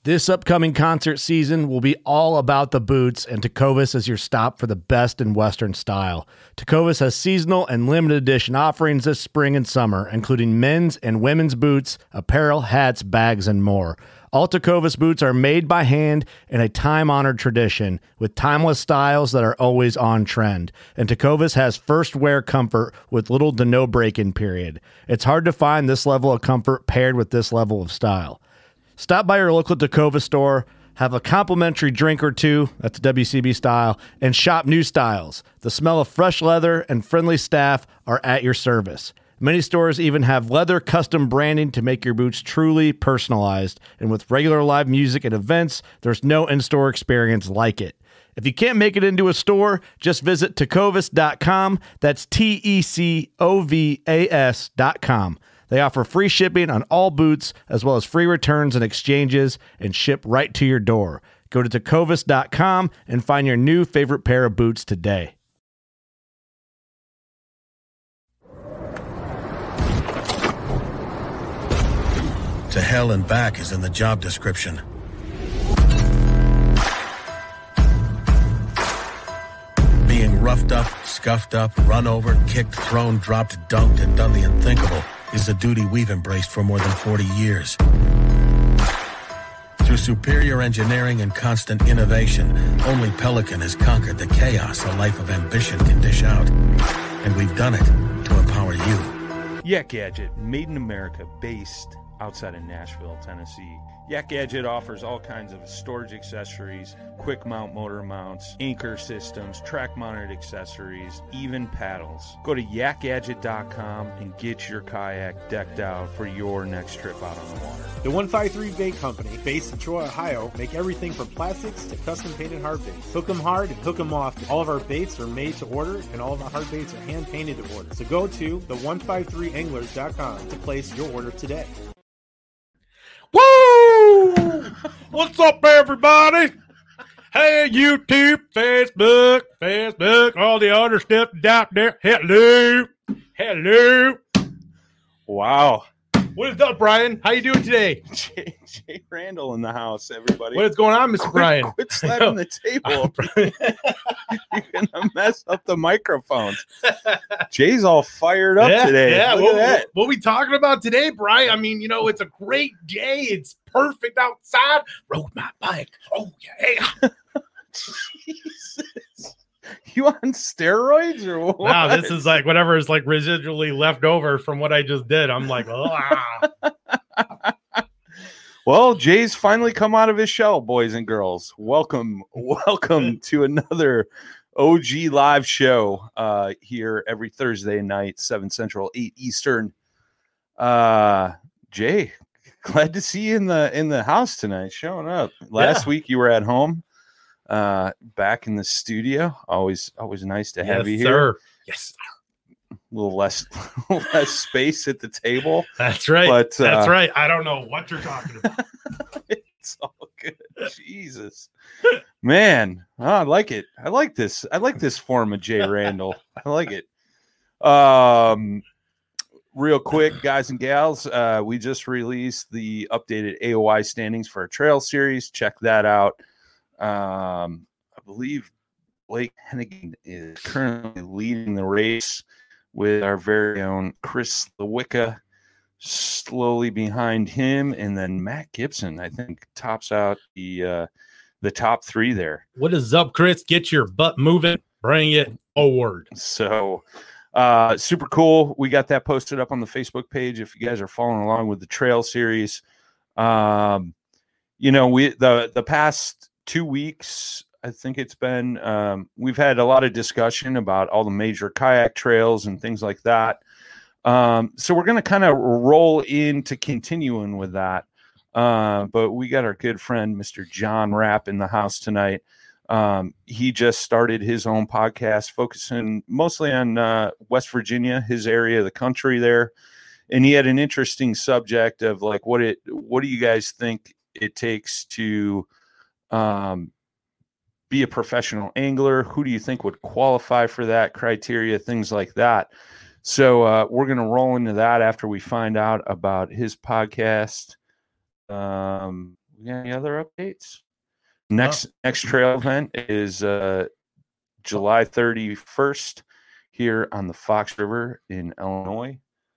This upcoming concert season will be all about the boots, and Tecovas is your stop for the best in Western style. Tecovas has seasonal and limited edition offerings this spring and summer, including men's and women's boots, apparel, hats, bags, and more. All Tecovas boots are made by hand in a time-honored tradition with timeless styles that are always on trend. And Tecovas has first wear comfort with little to no break-in period. It's hard to find this level of comfort paired with this level of style. Stop by your local Tecovas store, have a complimentary drink or two, that's WCB style, and shop new styles. The smell of fresh leather and friendly staff are at your service. Many stores even have leather custom branding to make your boots truly personalized. And with regular live music and events, there's no in-store experience like it. If you can't make it into a store, just visit tecovas.com. That's TECOVAS.com. They offer free shipping on all boots, as well as free returns and exchanges, and ship right to your door. Go to tecovas.com and find your new favorite pair of boots today. To hell and back is in the job description. Being roughed up, scuffed up, run over, kicked, thrown, dropped, dunked, and done the unthinkable is a duty we've embraced for more than 40 years. Through superior engineering and constant innovation, only Pelican has conquered the chaos a life of ambition can dish out. And we've done it to empower you. Yak Gadget, made in America, based outside of Nashville, Tennessee. Yak Gadget offers all kinds of storage accessories, quick mount motor mounts, anchor systems, track mounted accessories, even paddles. Go to yakgadget.com and get your kayak decked out for your next trip out on the water. The 153 Bait Company, based in Troy, Ohio, make everything from plastics to custom painted hard baits. Hook 'em hard and hook 'em off. All of our baits are made to order, and all of our hard baits are hand painted to order. So go to the153anglers.com to place your order today. Woo! What's up, everybody? Hey, YouTube, Facebook, all the other stuff out there. Hello. Wow. What is up, Brian? How you doing today? Jay Randall in the house, everybody. What is going on, Mr. Brian? Quit slapping the table. You're going to mess up the microphones. Jay's all fired up today. Yeah, Look at that. what we talking about today, Brian? I mean, it's a great day. It's perfect outside. Rode my bike. Oh, yeah. Jesus. You on steroids or what? Wow, this is like whatever is like residually left over from what I just did. I'm like, Well, Jay's finally come out of his shell, boys and girls. Welcome to another OG live show here every Thursday night, 7 Central, 8 Eastern. Jay, glad to see you in the house tonight, showing up. Last week you were at home. Back in the studio, always nice to have you here. Sir. Yes, sir. A little less space at the table. That's right. But that's right. I don't know what you're talking about. It's all good. Jesus, man, I like it. I like this. I like this form of Jay Randall. I like it. Real quick, guys and gals, we just released the updated AOI standings for our trail series. Check that out. I believe Blake Hennigan is currently leading the race with our very own Chris Lewicka slowly behind him, and then Matt Gibson, I think, tops out the top three there. What is up, Chris? Get your butt moving. Bring it forward. So super cool. We got that posted up on the Facebook page if you guys are following along with the trail series. The past 2 weeks, I think it's been, we've had a lot of discussion about all the major kayak trails and things like that. So we're going to kind of roll into continuing with that. But we got our good friend, Mr. John Rapp, in the house tonight. He just started his own podcast focusing mostly on West Virginia, his area of the country there. And he had an interesting subject of like, what do you guys think it takes to be a professional angler? Who do you think would qualify for that criteria? Things like that. So we're going to roll into that after we find out about his podcast. We We got any other updates? Next trail event is July 31st here on the Fox River in Illinois.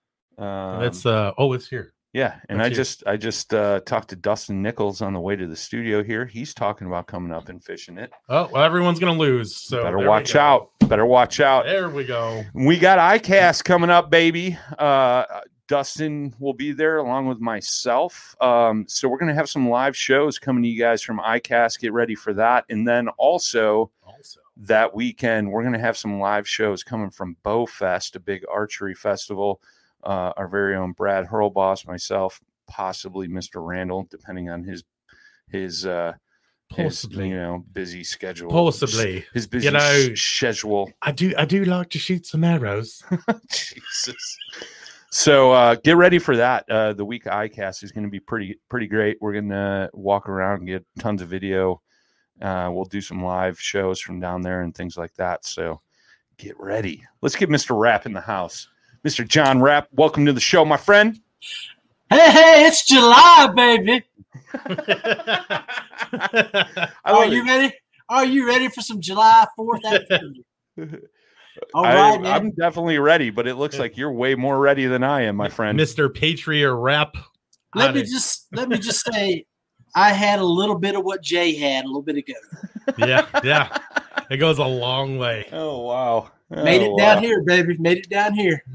It's here. Yeah, and I just talked to Dustin Nichols on the way to the studio here. He's talking about coming up and fishing it. Oh, well, everyone's gonna lose. So better watch out. Better watch out. There we go. We got ICAST coming up, baby. Dustin will be there along with myself. So we're gonna have some live shows coming to you guys from ICAST. Get ready for that, and then also that weekend we're gonna have some live shows coming from Bow Fest, a big archery festival. Our very own Brad Hurlboss, myself, possibly Mr. Randall, depending on his busy schedule. Possibly his busy schedule. I do like to shoot some arrows. Jesus. So get ready for that. The week of ICAST is going to be pretty great. We're going to walk around and get tons of video. We'll do some live shows from down there and things like that. So get ready. Let's get Mr. Rapp in the house. Mr. John Rapp, welcome to the show, my friend. Hey, it's July, baby. Are you ready? Are you ready for some July 4th activity? All right, man. I'm definitely ready, but it looks like you're way more ready than I am, my friend. Mr. Patriot Rapp. Let me just say, I had a little bit of what Jay had a little bit ago. Yeah. It goes a long way. Oh, wow. Made it down here, baby. Made it down here.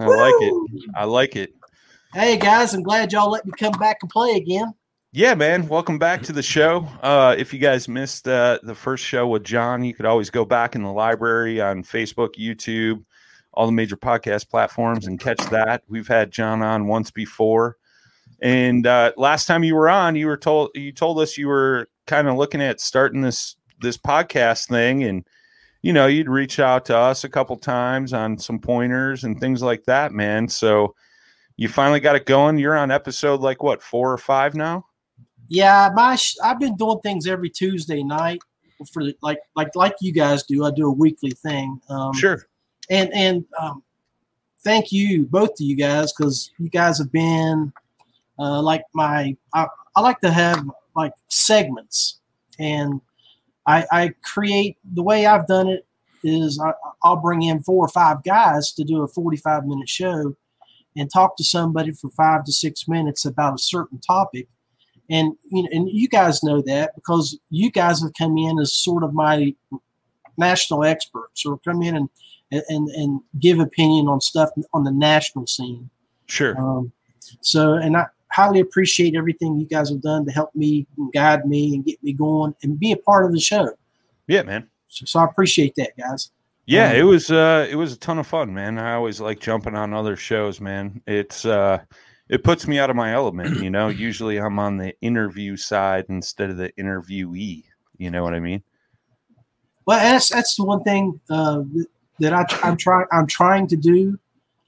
I like it. Hey, guys, I'm glad y'all let me come back and play again. Yeah, man. Welcome back to the show. If you guys missed the first show with John, you could always go back in the library on Facebook, YouTube, all the major podcast platforms and catch that. We've had John on once before. And last time you were on, you told us you were kind of looking at starting this podcast thing, and you'd reach out to us a couple times on some pointers and things like that, man. So you finally got it going. You're on episode 4 or 5 now. Yeah, I've been doing things every Tuesday night for like you guys do. I do a weekly thing. Sure. And thank you, both of you guys, because you guys have been I like to have segments, and I create, the way I've done it is I'll bring in 4 or 5 guys to do a 45-minute show and talk to somebody for 5 to 6 minutes about a certain topic. And you guys know that because you guys have come in as sort of my national experts, or come in and give opinion on stuff on the national scene. Sure. And I highly appreciate everything you guys have done to help me and guide me and get me going and be a part of the show. Yeah, man. So I appreciate that, guys. Yeah, it was a ton of fun, man. I always like jumping on other shows, man. It puts me out of my element, Usually I'm on the interview side instead of the interviewee. You know what I mean? Well, that's the one thing that I'm trying to do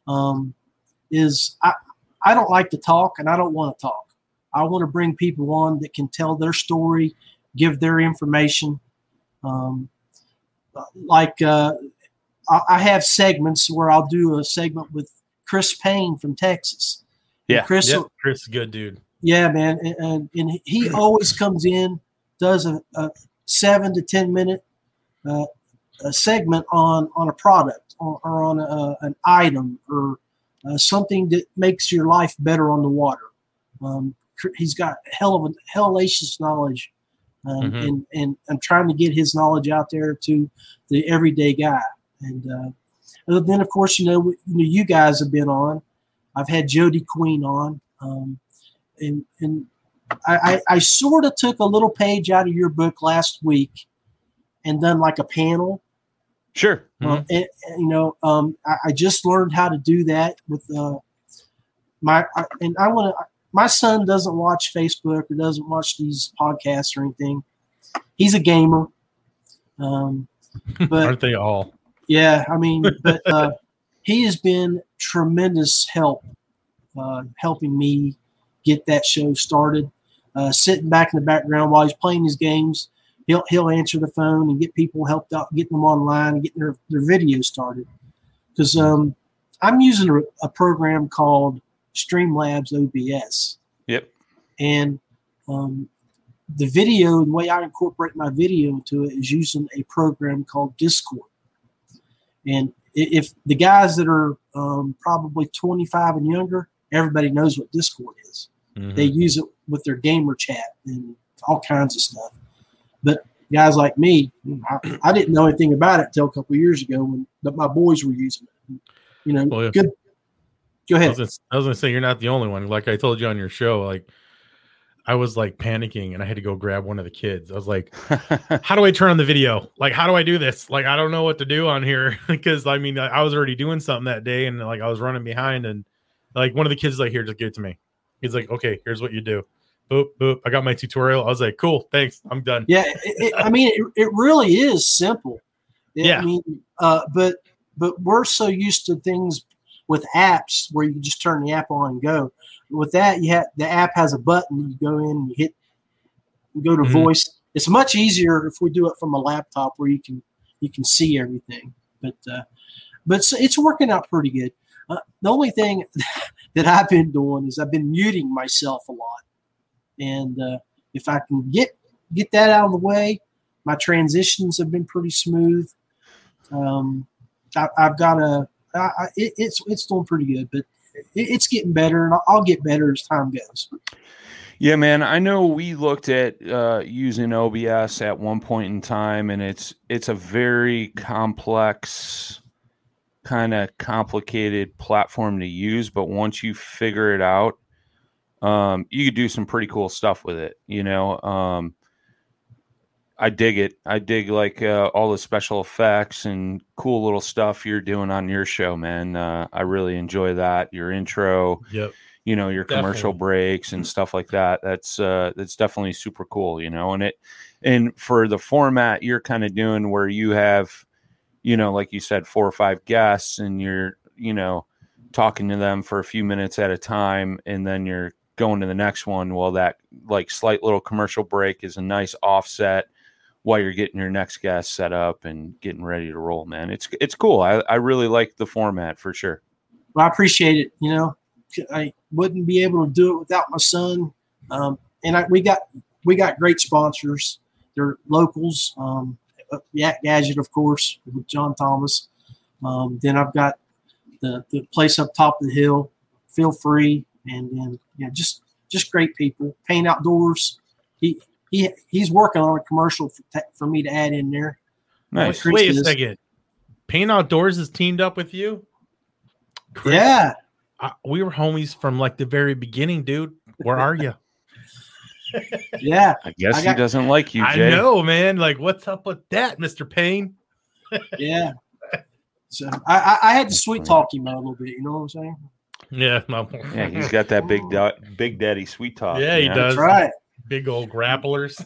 is I don't like to talk, and I don't want to talk. I want to bring people on that can tell their story, give their information. I have segments where I'll do a segment with Chris Payne from Texas. Yeah, Chris is a good dude. Yeah, man, and he always comes in, does a 7 to 10 minute a segment on a product or on an item or something that makes your life better on the water. He's got hellacious knowledge, and I'm trying to get his knowledge out there to the everyday guy. And then, of course, you guys have been on. I've had Jody Queen on, and I sort of took a little page out of your book last week and done like a panel. Sure. I just learned how to do that with my son doesn't watch Facebook or doesn't watch these podcasts or anything. He's a gamer. But aren't they all? Yeah, but he has been tremendous help helping me get that show started. Sitting back in the background while he's playing his games, he'll answer the phone and get people helped out, getting them online and getting their videos started. Because I'm using a program called Streamlabs OBS. Yep. And the video, the way I incorporate my video into it is using a program called Discord. And if the guys that are probably 25 and younger, everybody knows what Discord is. Mm-hmm. They use it with their gamer chat and all kinds of stuff. But guys like me, I didn't know anything about it until a couple of years ago when my boys were using it. You know, well, good. Go ahead. I was going to say, you're not the only one. Like I told you on your show, like I was like panicking and I had to go grab one of the kids. I was like, how do I turn on the video? Like, how do I do this? Like, I don't know what to do on here because I mean, I was already doing something that day and like I was running behind and like one of the kids is like, here, just give it to me. He's like, okay, here's what you do. Boop, boop. I got my tutorial. I was like, cool, thanks. I'm done. Yeah. It really is simple. Yeah. I mean, but we're so used to things with apps where you just turn the app on and go. With that, the app has a button. You go in, you go to voice. It's much easier if we do it from a laptop where you can see everything. But it's working out pretty good. The only thing that I've been doing is I've been muting myself a lot, and if I can get that out of the way, my transitions have been pretty smooth. I've got it's doing pretty good, but it's getting better, and I'll get better as time goes. Yeah, man. I know we looked at using OBS at one point in time, and it's a very complex, kind of complicated platform to use. But once you figure it out, you could do some pretty cool stuff with it. You know, I dig it. I dig like all the special effects and cool little stuff you're doing on your show, man. I really enjoy that. Your intro, yep. You know, your commercial breaks and stuff like that. That's definitely super cool, you know, and for the format you're kind of doing where you have, you know, like you said, 4 or 5 guests and you're, you know, talking to them for a few minutes at a time and then you're going to the next one. Well, that like slight little commercial break is a nice offset while you're getting your next guest set up and getting ready to roll, man. It's cool. I really like the format for sure. Well, I appreciate it. You know, I wouldn't be able to do it without my son. And we got great sponsors. They're locals. Yak Gadget, of course, with John Thomas. Then I've got the place up top of the hill. Feel free, and then just great people. Paint Outdoors. He's working on a commercial for me to add in there. Nice. Wait a second. Paint Outdoors is teamed up with you? Chris, yeah. We were homies from like the very beginning, dude. Where are you? Yeah. I guess he doesn't like you, Jay. I know, man. Like, what's up with that, Mr. Payne? Yeah. So I had to sweet talk him a little bit. You know what I'm saying? Yeah. Yeah, he's got that big daddy sweet talk. Yeah, he does. That's right. Big old grapplers.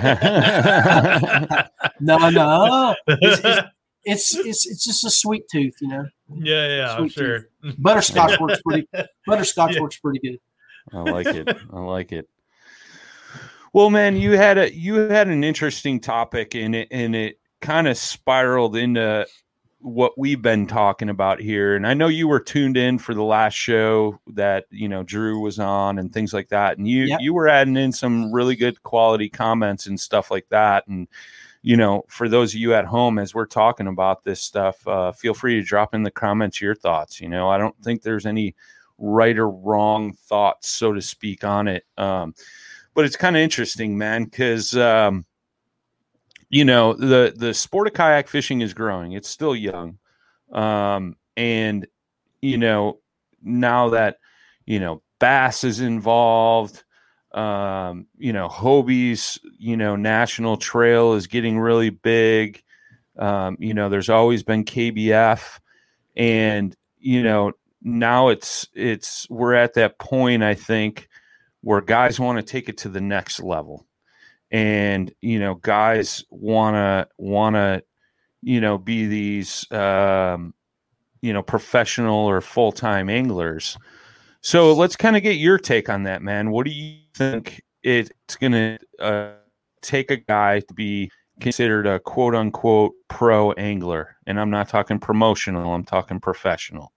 No. It's just a sweet tooth, you know. Yeah, I'm sure. Butterscotch works pretty. Works pretty good. I like it. Well, man, you had an interesting topic, and it kind of spiraled into what we've been talking about here. And I know you were tuned in for the last show that, you know, Drew was on and things like that. And you were adding in some really good quality comments and stuff like that. And, you know, for those of you at home, as we're talking about this stuff, feel free to drop in the comments your thoughts. You know, I don't think there's any right or wrong thoughts, so to speak, on it. But it's kind of interesting, man, because, you know, the sport of kayak fishing is growing. It's still young. And, you know, now that, you know, bass is involved, you know, Hobie's, you know, national trail is getting really big. You know, there's always been KBF, and, you know, now we're at that point, I think, where guys want to take it to the next level. And, you know, guys want to, you know, be these, you know, professional or full-time anglers. So let's kind of get your take on that, man. What do you think it's going to take a guy to be considered a quote unquote pro angler? And I'm not talking promotional, I'm talking professional.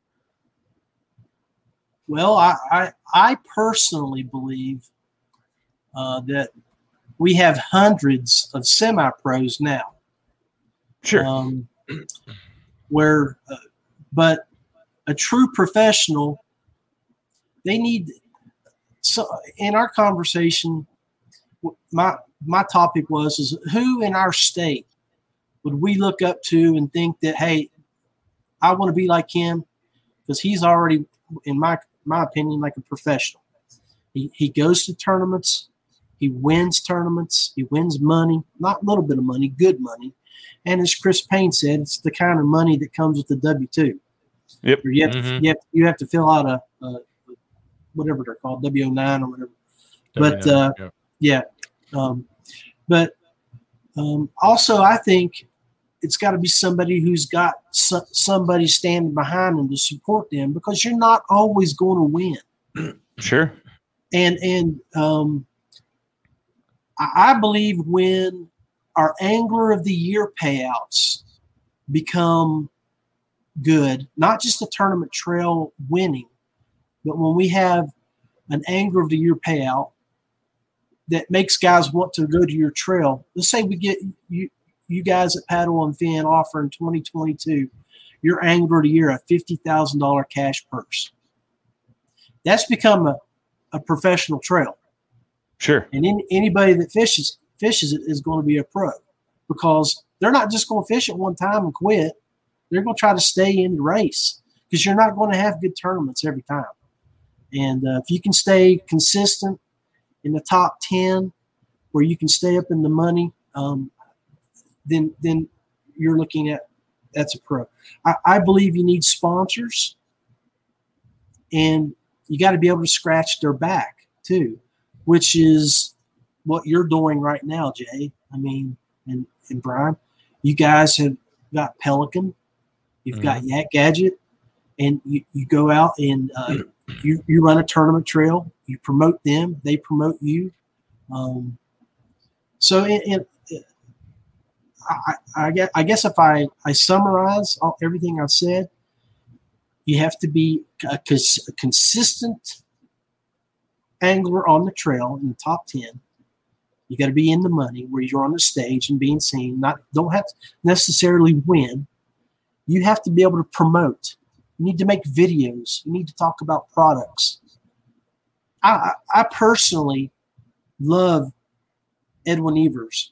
Well, I personally believe that we have hundreds of semi-pros now. Sure. But a true professional, they need. So in our conversation, my topic is who in our state would we look up to and think that, hey, I want to be like him, because he's already, in my opinion, like a professional. He goes to tournaments, he wins tournaments, he wins money, not a little bit of money, good money. And as Chris Payne said, it's the kind of money that comes with the W-2. Yep. You have to fill out a whatever they're called, W-9 or whatever. But yeah. But also, I think it's got to be somebody who's got somebody standing behind them to support them, because you're not always going to win. Sure. And I believe when our Angler of the Year payouts become good, not just a tournament trail winning, but when we have an Angler of the Year payout that makes guys want to go to your trail. Let's say we get you guys at Paddle and Fin offer in 2022 your Angler of the Year a $50,000 cash purse. That's become a professional trail. Sure. And anybody that fishes it is going to be a pro, because they're not just going to fish it one time and quit. They're going to try to stay in the race, because you're not going to have good tournaments every time. And if you can stay consistent in the top 10, where you can stay up in the money, then you're looking at that's a pro. I believe you need sponsors, and you got to be able to scratch their back too, which is what you're doing right now, Jay. I mean, and Brian, you guys have got Pelican, you've got Yak Gadget, and you go out and you run a tournament trail. You promote them, they promote you. So I guess if I summarize everything I've said, you have to be a consistent angler on the trail in the top 10. You got to be in the money where you're on the stage and being seen. Don't have to necessarily win. You have to be able to promote. You need to make videos. You need to talk about products. I personally love Edwin Evers.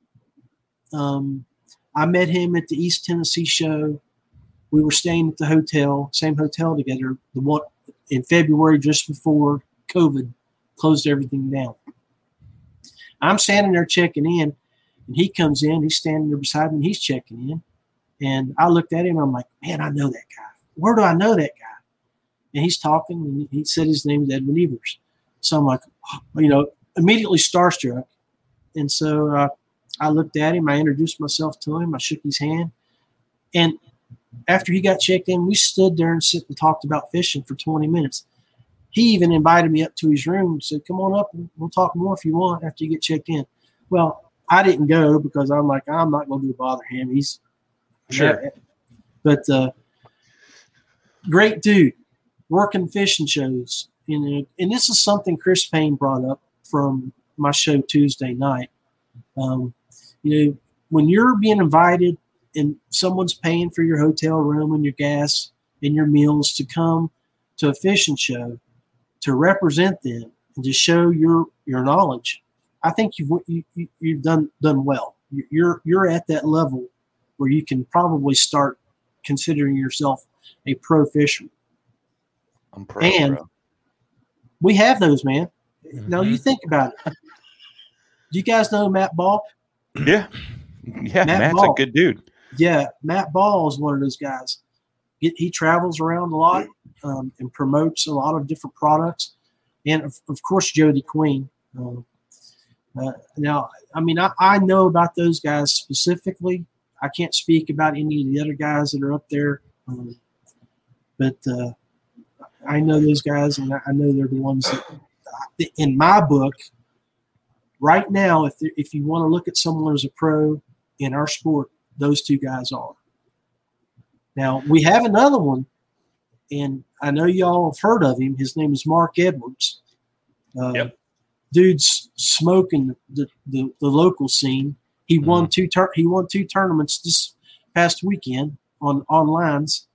I met him at the East Tennessee show. We were staying at the same hotel together, the one in February, just before COVID closed everything down. I'm standing there checking in, and he comes in. He's standing there beside me, and he's checking in. And I looked at him, and I'm like, man, I know that guy. Where do I know that guy? And he's talking, and he said his name is Edwin Evers. So I'm like, immediately starstruck. And so I looked at him. I introduced myself to him. I shook his hand. And after he got checked in, we stood there and talked about fishing for 20 minutes. He even invited me up to his room and said, come on up and we'll talk more if you want after you get checked in. Well, I didn't go because I'm like, I'm not going to bother him. He's sure. But great dude, working fishing shows. And this is something Chris Payne brought up from my show Tuesday night. When you're being invited and someone's paying for your hotel room and your gas and your meals to come to a fishing show to represent them and to show your knowledge, I think you've done well. You're at that level where you can probably start considering yourself a pro fisherman. I'm pro. And bro. We have those, man. Now you think about it. Do you guys know Matt Ball? Yeah. Matt's Ball. a good dude. Yeah, Matt Ball is one of those guys. He travels around a lot and promotes a lot of different products. And, of course, Jody Queen. Now, I mean, I know about those guys specifically. I can't speak about any of the other guys that are up there. But I know those guys, and I know they're the ones that, in my book, right now, if you want to look at someone as a pro in our sport, those two guys are. Now, we have another one, and I know y'all have heard of him. His name is Mark Edwards. Yep. dude's smoking the local scene. He won two tournaments this past weekend on lines.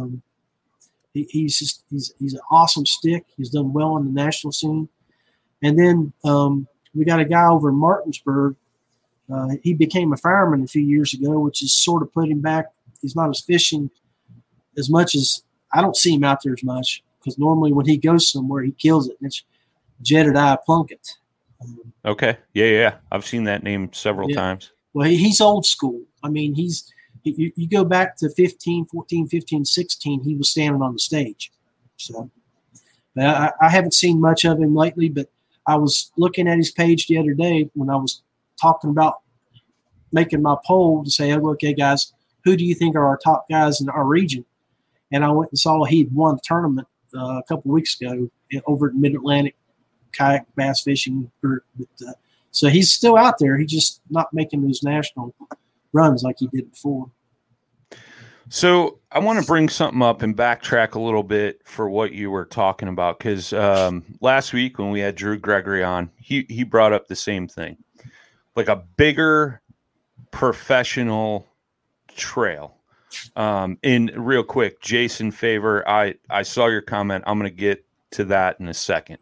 He's an awesome stick. He's done well in the national scene. And then we got a guy over in Martinsburg. He became a fireman a few years ago, which has sort of put him back. He's not as fishing as much as I don't see him out there as much, because normally when he goes somewhere, he kills it. And it's Jedediah Plunkett. Okay. Yeah. I've seen that name several times. Well, he's old school. I mean, you go back to 14, 15, 16, he was standing on the stage. So I haven't seen much of him lately, but I was looking at his page the other day when I was talking about making my poll to say, oh, okay, guys, who do you think are our top guys in our region? And I went and saw he'd won a tournament a couple of weeks ago over at Mid-Atlantic Kayak Bass Fishing Group. But, so he's still out there. He's just not making those national runs like he did before. So I want to bring something up and backtrack a little bit for what you were talking about, because last week when we had Drew Gregory on, he brought up the same thing, like a bigger professional trail. And real quick, Jason Favor, I saw your comment. I'm going to get to that in a second.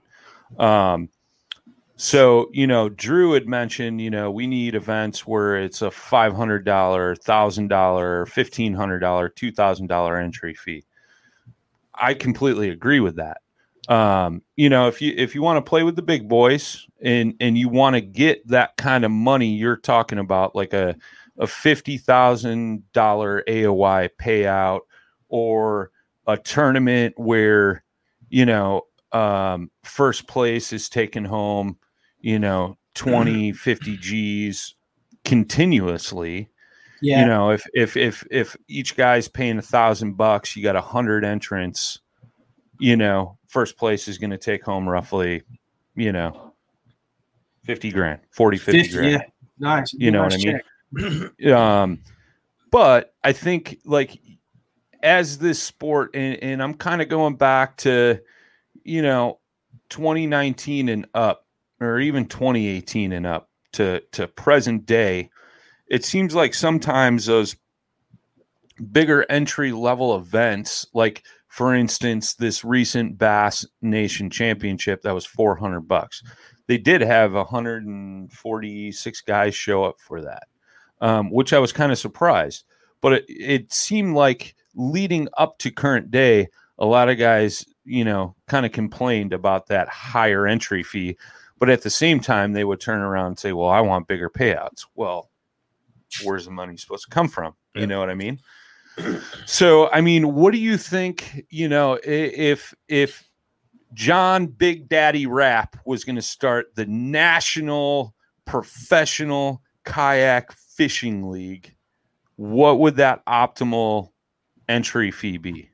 So, Drew had mentioned, we need events where it's a $500, $1,000, $1,500, $2,000 entry fee. I completely agree with that. If you want to play with the big boys and you want to get that kind of money, you're talking about like a $50,000 AOY payout, or a tournament where, first place is taking home, 20, 50 G's continuously. Yeah. If each guy's paying $1,000, you got 100 entrants, first place is going to take home roughly, 50 grand, 40, 50 grand. Yeah. Nice. You know what I mean? But I think, like, as this sport, and I'm kind of going back to, 2019 and up, or even 2018 and up to present day, it seems like sometimes those bigger entry level events, like for instance, this recent Bass Nation Championship, that was $400. They did have 146 guys show up for that, which I was kind of surprised. But it seemed like leading up to current day, a lot of guys, kind of complained about that higher entry fee. But at the same time, they would turn around and say, well, I want bigger payouts. Well, where's the money supposed to come from? You know what I mean? So, I mean, what do you think, if John Big Daddy Rapp was going to start the National Professional Kayak Fishing League, what would that optimal entry fee be?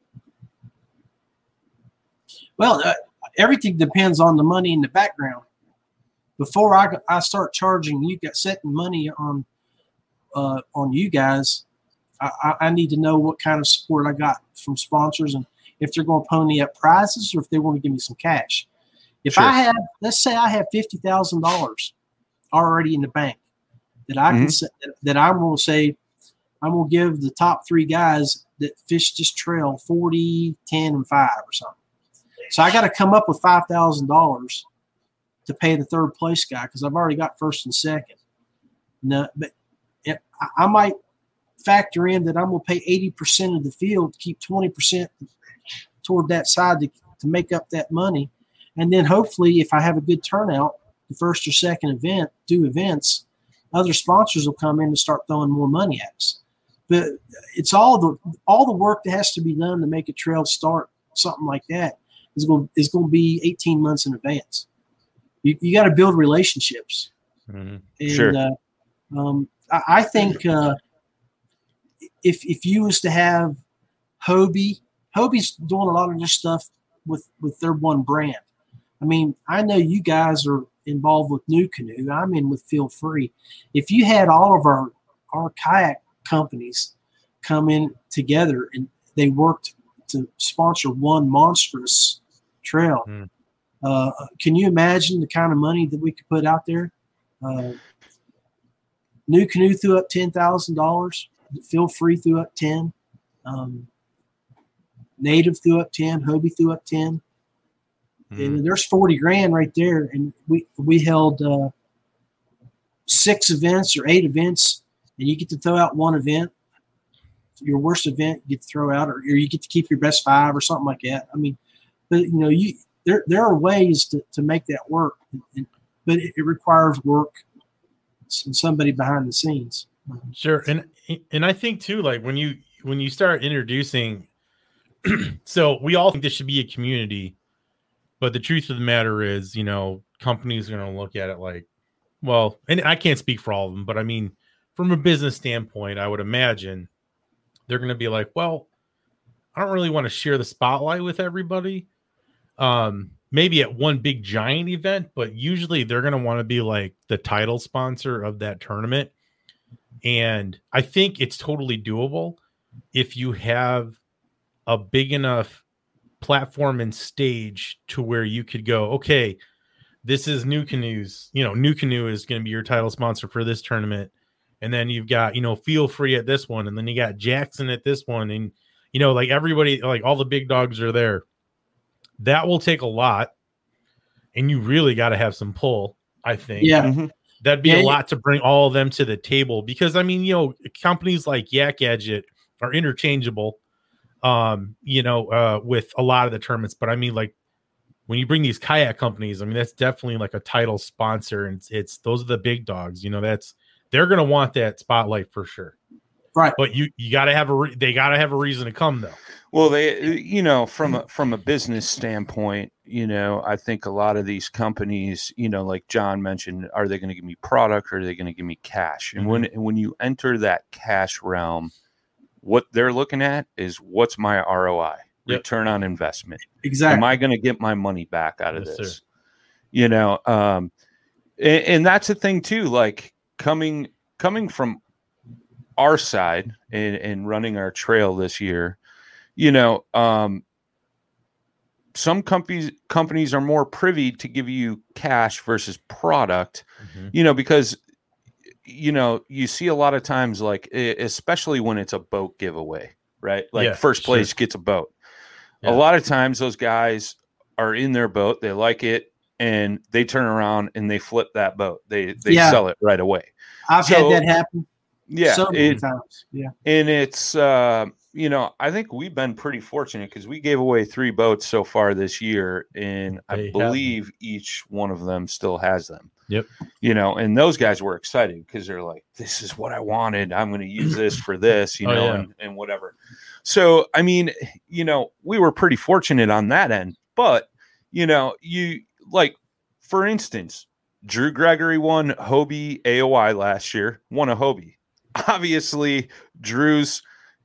Well, everything depends on the money in the background. Before I start charging you, setting money on you guys, I need to know what kind of support I got from sponsors, and if they're going to pony up prizes or if they want to give me some cash. If I have, let's say I have $50,000 already in the bank that I can that I'm going to say, I'm going to give the top 3 guys that fish this trail 40, 10, and 5 or something. So I got to come up with $5,000 to pay the third place guy, because I've already got first and second. No, but I might factor in that I'm going to pay 80% of the field to keep 20% toward that side to make up that money. And then hopefully, if I have a good turnout, the first or second events, other sponsors will come in and start throwing more money at us. But it's all the work that has to be done to make a trail start, something like that, is going to be 18 months in advance. You got to build relationships. Mm-hmm. And, sure. I think if you was to have Hobie's doing a lot of this stuff with their one brand. I mean, I know you guys are involved with New Canoe. I'm in with Feel Free. If you had all of our kayak companies come in together and they worked to sponsor one monstrous trail, Can you imagine the kind of money that we could put out there? New Canoe threw up $10,000. Feel Free threw up 10. Native threw up 10. Hobie threw up 10. And there's 40 grand right there. And we held 6 events or 8 events, and you get to throw out one event. Your worst event you get to throw out, or you get to keep your best 5 or something like that. I mean, but there are ways to make that work, but it requires work and somebody behind the scenes. Sure, and I think too, like when you start introducing, so we all think this should be a community, but the truth of the matter is, companies are going to look at it like, well, and I can't speak for all of them, but I mean, from a business standpoint, I would imagine they're going to be like, well, I don't really want to share the spotlight with everybody. Maybe at one big giant event, but usually they're going to want to be like the title sponsor of that tournament. And I think it's totally doable if you have a big enough platform and stage to where you could go, okay, this is New Canoes, New Canoe is going to be your title sponsor for this tournament. And then you've got, Feel Free at this one. And then you got Jackson at this one. And, like everybody, like all the big dogs are there. That will take a lot. And you really got to have some pull, I think. Yeah. Mm-hmm. That'd be a lot to bring all of them to the table because, I mean, companies like Yak Gadget are interchangeable, with a lot of the tournaments. But I mean, like, when you bring these kayak companies, I mean, that's definitely like a title sponsor, and it's those are the big dogs. They're going to want that spotlight for sure. Right. But you got to have they got to have a reason to come though. Well, they, from a business standpoint, I think a lot of these companies, like John mentioned, are they going to give me product or are they going to give me cash? And when you enter that cash realm, what they're looking at is what's my ROI, return on investment. Exactly. Am I going to get my money back out of this? Sir. And that's the thing too, like coming from our side and running our trail this year, some companies are more privy to give you cash versus product, because, you see a lot of times, like, especially when it's a boat giveaway, right? Like first place gets a boat. Yeah. A lot of times those guys are in their boat. They like it and they turn around and they flip that boat. They sell it right away. I've had that happen. Yeah. So many times. Yeah. And it's, I think we've been pretty fortunate because we gave away 3 boats so far this year, and I believe each one of them still has them. Yep. And those guys were excited because they're like, this is what I wanted. I'm going to use this for this, and whatever. So, I mean, we were pretty fortunate on that end, but, you like, for instance, Drew Gregory won Hobie AOI last year, won a Hobie. Obviously, Drew's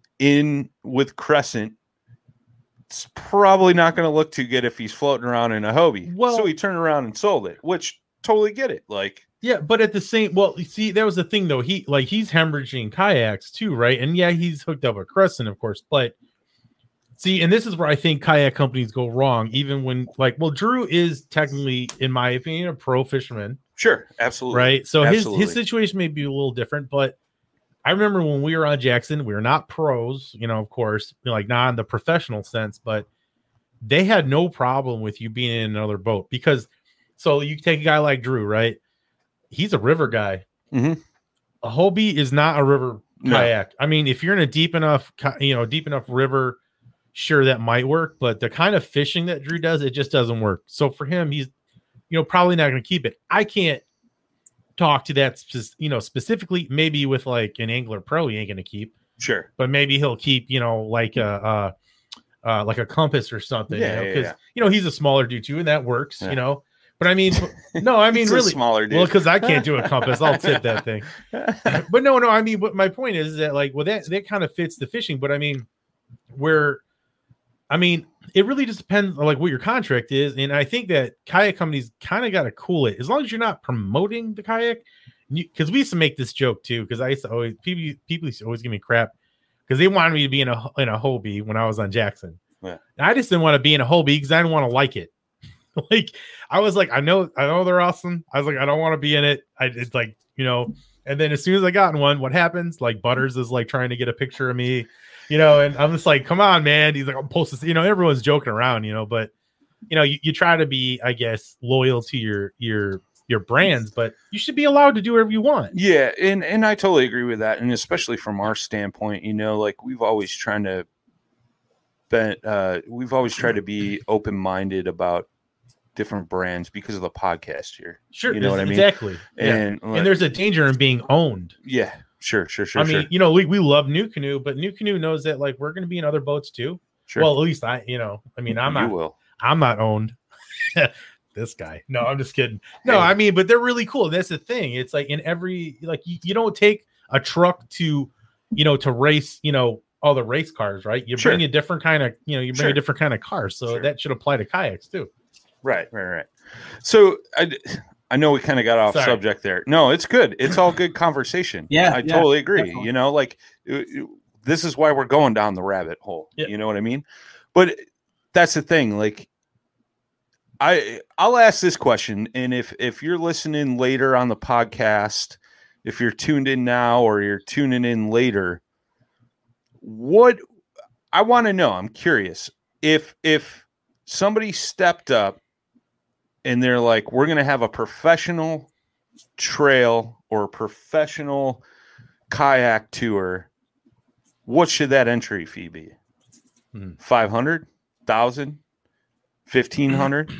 in with Crescent. It's probably not going to look too good if he's floating around in a Hobie. Well, so he turned around and sold it, which totally get it. Like, yeah, but at the same, you see, that was the thing though. He's hemorrhaging kayaks too, right? And yeah, he's hooked up with Crescent, of course. But see, and this is where I think kayak companies go wrong. Even when, Drew is technically, in my opinion, a pro fisherman. Sure, absolutely, right. So his situation may be a little different, but I remember when we were on Jackson, we were not pros, of course, like not in the professional sense, but they had no problem with you being in another boat because, so you take a guy like Drew, right? He's a river guy. Mm-hmm. A Hobie is not a river kayak. I mean, if you're in a deep enough river, sure, that might work, but the kind of fishing that Drew does, it just doesn't work. So for him, he's, probably not going to keep it. I can't talk to that, specifically. Maybe with like an angler pro, he ain't going to keep. Sure, but maybe he'll keep, like a compass or something. Because he's a smaller dude too, and that works. Yeah. But I mean, no, I mean really smaller dude. Well, because I can't do a compass, I'll tip that thing. But no, I mean, what my point is that that kind of fits the fishing. But I mean, it really just depends on what your contract is. And I think that kayak companies kind of got to cool it as long as you're not promoting the kayak. Because we used to make this joke too, because I used to always, people used to always give me crap because they wanted me to be in a Hobie when I was on Jackson. Yeah. And I just didn't want to be in a Hobie because I didn't want to like it. Like, I was like, I know they're awesome. I was like, I don't want to be in it. It's like, and then as soon as I got in one, what happens? Like, Butters is like trying to get a picture of me, and I'm just like, come on, man. He's like, I'm post this, everyone's joking around, but you try to be, I guess, loyal to your brands, but you should be allowed to do whatever you want. Yeah, and I totally agree with that, and especially from our standpoint, like we've always tried to be open-minded about different brands because of the podcast here. Sure, you know what I mean? Exactly. And and there's a danger in being owned. Yeah, sure. I mean, we love New Canoe, but New Canoe knows that like we're going to be in other boats too. Sure. Well, at least I'm not owned. This guy. No, I'm just kidding. No, I mean, but they're really cool. That's the thing. It's like in every, like, you don't take a truck to, to race, all the race cars, right? You bring a different kind of, a different kind of car. So that should apply to kayaks too. Right. So I know we kind of got off subject there. No, it's good. It's all good conversation. I totally agree. Definitely. Like this is why we're going down the rabbit hole. Yep. You know what I mean? But that's the thing. Like, I'll ask this question, and if you're listening later on the podcast, if you're tuned in now or you're tuning in later, what I want to know, I'm curious, if somebody stepped up and they're like, we're going to have a professional trail or a professional kayak tour, what should that entry fee be? 500, 1,000? 1,500,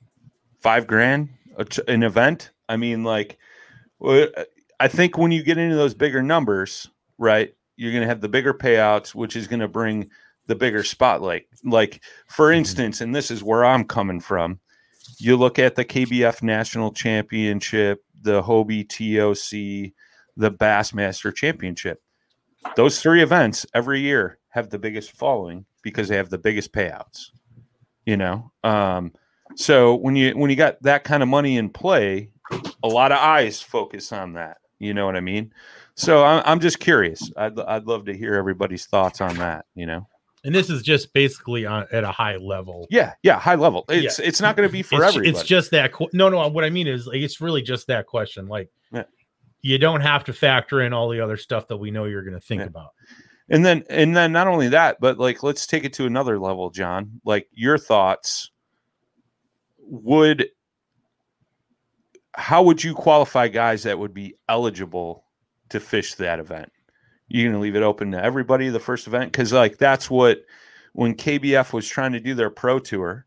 $5,000 an event. I mean, like, I think when you get into those bigger numbers, right, you're going to have the bigger payouts, which is going to bring the bigger spotlight. Like, for instance, and this is where I'm coming from, you look at the KBF National Championship, the Hobie TOC, the Bassmaster Championship. Those three events every year have the biggest following because they have the biggest payouts. So when you got that kind of money in play, a lot of eyes focus on that. You know what I mean? So I'm just curious. I'd love to hear everybody's thoughts on that. And this is just basically at a high level. Yeah, high level. It's not going to be for everybody. It's just that. No. What I mean is, like, it's really just that question. Like, you don't have to factor in all the other stuff that we know you're going to think about. And then not only that, but like, let's take it to another level, John. Like, your thoughts. How would you qualify guys that would be eligible to fish that event? You're going to leave it open to everybody the first event? Because like that's what when KBF was trying to do their pro tour,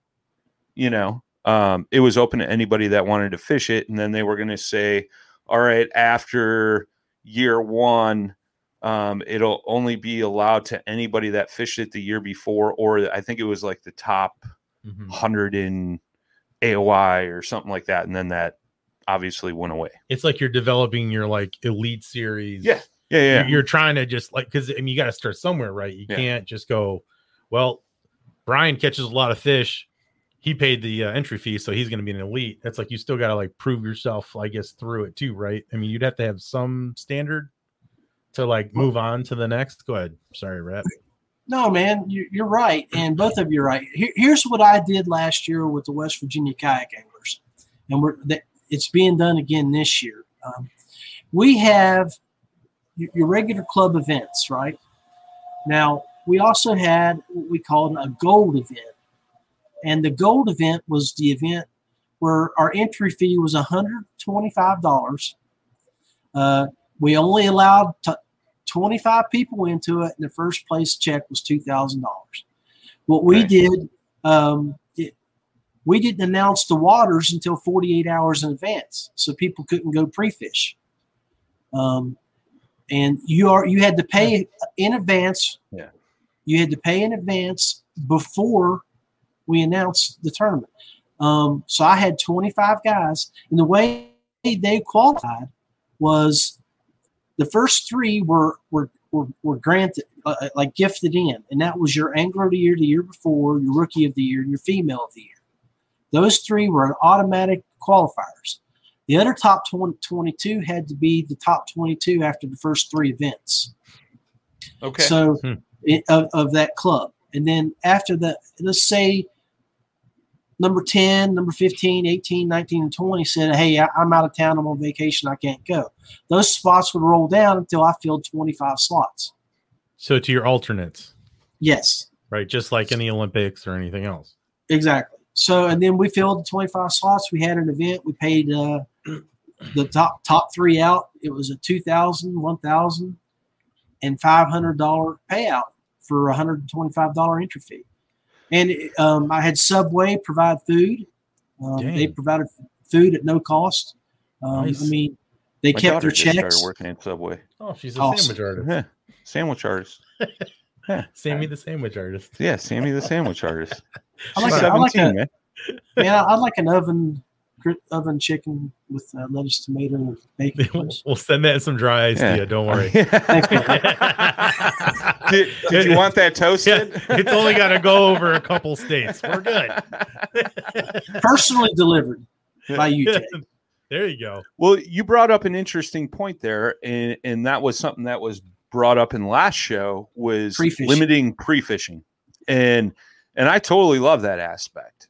it was open to anybody that wanted to fish it, and then they were going to say, all right, after year one. It'll only be allowed to anybody that fished it the year before, or I think it was like the top 100 in AOI or something like that. And then that obviously went away. It's like you're developing your like elite series. Yeah. You're trying to just like, because you got to start somewhere, right? You can't just go, well, Brian catches a lot of fish. He paid the entry fee, so he's going to be an elite. That's like, you still got to like prove yourself, I guess, through it too, right? I mean, you'd have to have some standard to like move on to the next. Go ahead. Sorry, Rhett. No, man, you're right, and both of you are right. Here's what I did last year with the West Virginia Kayak Anglers, and it's being done again this year. We have your regular club events, right? Now, we also had what we called a gold event, and the gold event was the event where our entry fee was $125. We only allowed 25 people into it, and the first place check was $2,000. What we did, we didn't announce the waters until 48 hours in advance, so people couldn't go pre-fish. And you had to pay in advance. Yeah, you had to pay in advance before we announced the tournament. So I had 25 guys, and the way they qualified was the first three were granted, like gifted in, and that was your Angler of the Year the year before, your Rookie of the Year, and your Female of the Year. Those three were automatic qualifiers. The other top 22 had to be the top 22 after the first three events. Okay. So of that club. And then after that, let's say number 10, number 15, 18, 19, and 20 said, hey, I'm out of town. I'm on vacation. I can't go. Those spots would roll down until I filled 25 slots. So to your alternates. Yes. Right. Just like in the Olympics or anything else. Exactly. So, and then we filled the 25 slots. We had an event. We paid the top three out. It was a $2,000, $1,000, and $500 payout for a $125 entry fee. And I had Subway provide food. They provided food at no cost. Nice. I mean, they My kept daughter their just checks. started working at Subway. Oh, she's a Awesome. sandwich artist. Yeah. Sandwich artist. Yeah. Sammy the sandwich artist. Yeah, Sammy the sandwich artist. I like She's a- I like 17, a- man. I'd like an oven chicken with lettuce, tomato, and bacon. please. We'll send that in some dry ice to you. Don't worry. Did you want that toasted? Yeah, it's only got to go over a couple states. We're good. Personally delivered by you, Jay. There you go. Well, you brought up an interesting point there, and that was something that was brought up in the last show was Pre-fishing. limiting pre-fishing, and I totally love that aspect.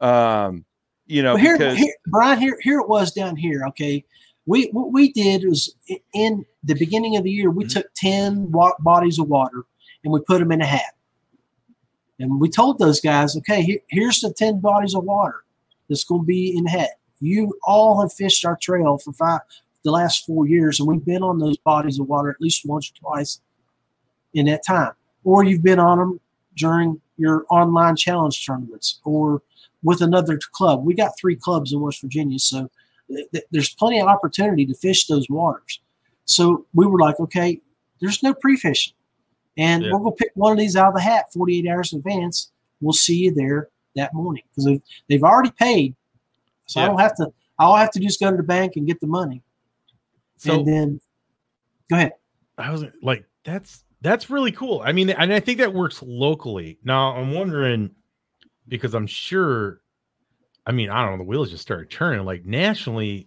You know, Well, because Brian, here it was down here. Okay, what we did was in the beginning of the year, we took 10 bodies of water and we put them in a hat, and we told those guys, okay, here's the 10 bodies of water that's going to be in the hat. You all have fished our trail for the last 4 years, and we've been on those bodies of water at least once or twice in that time, or you've been on them during your online challenge tournaments or with another club. We got 3 clubs in West Virginia, so there's plenty of opportunity to fish those waters. So we were like, okay, there's no pre-fishing, and we're going to pick one of these out of the hat 48 hours in advance. We'll see you there that morning because they've already paid, so I don't have to. All I have to do is go to the bank and get the money, and then go ahead. I was like, that's really cool. I mean, and I think that works locally. Now I'm wondering, because I'm sure, I mean, I don't know, the wheels just started turning. Like nationally,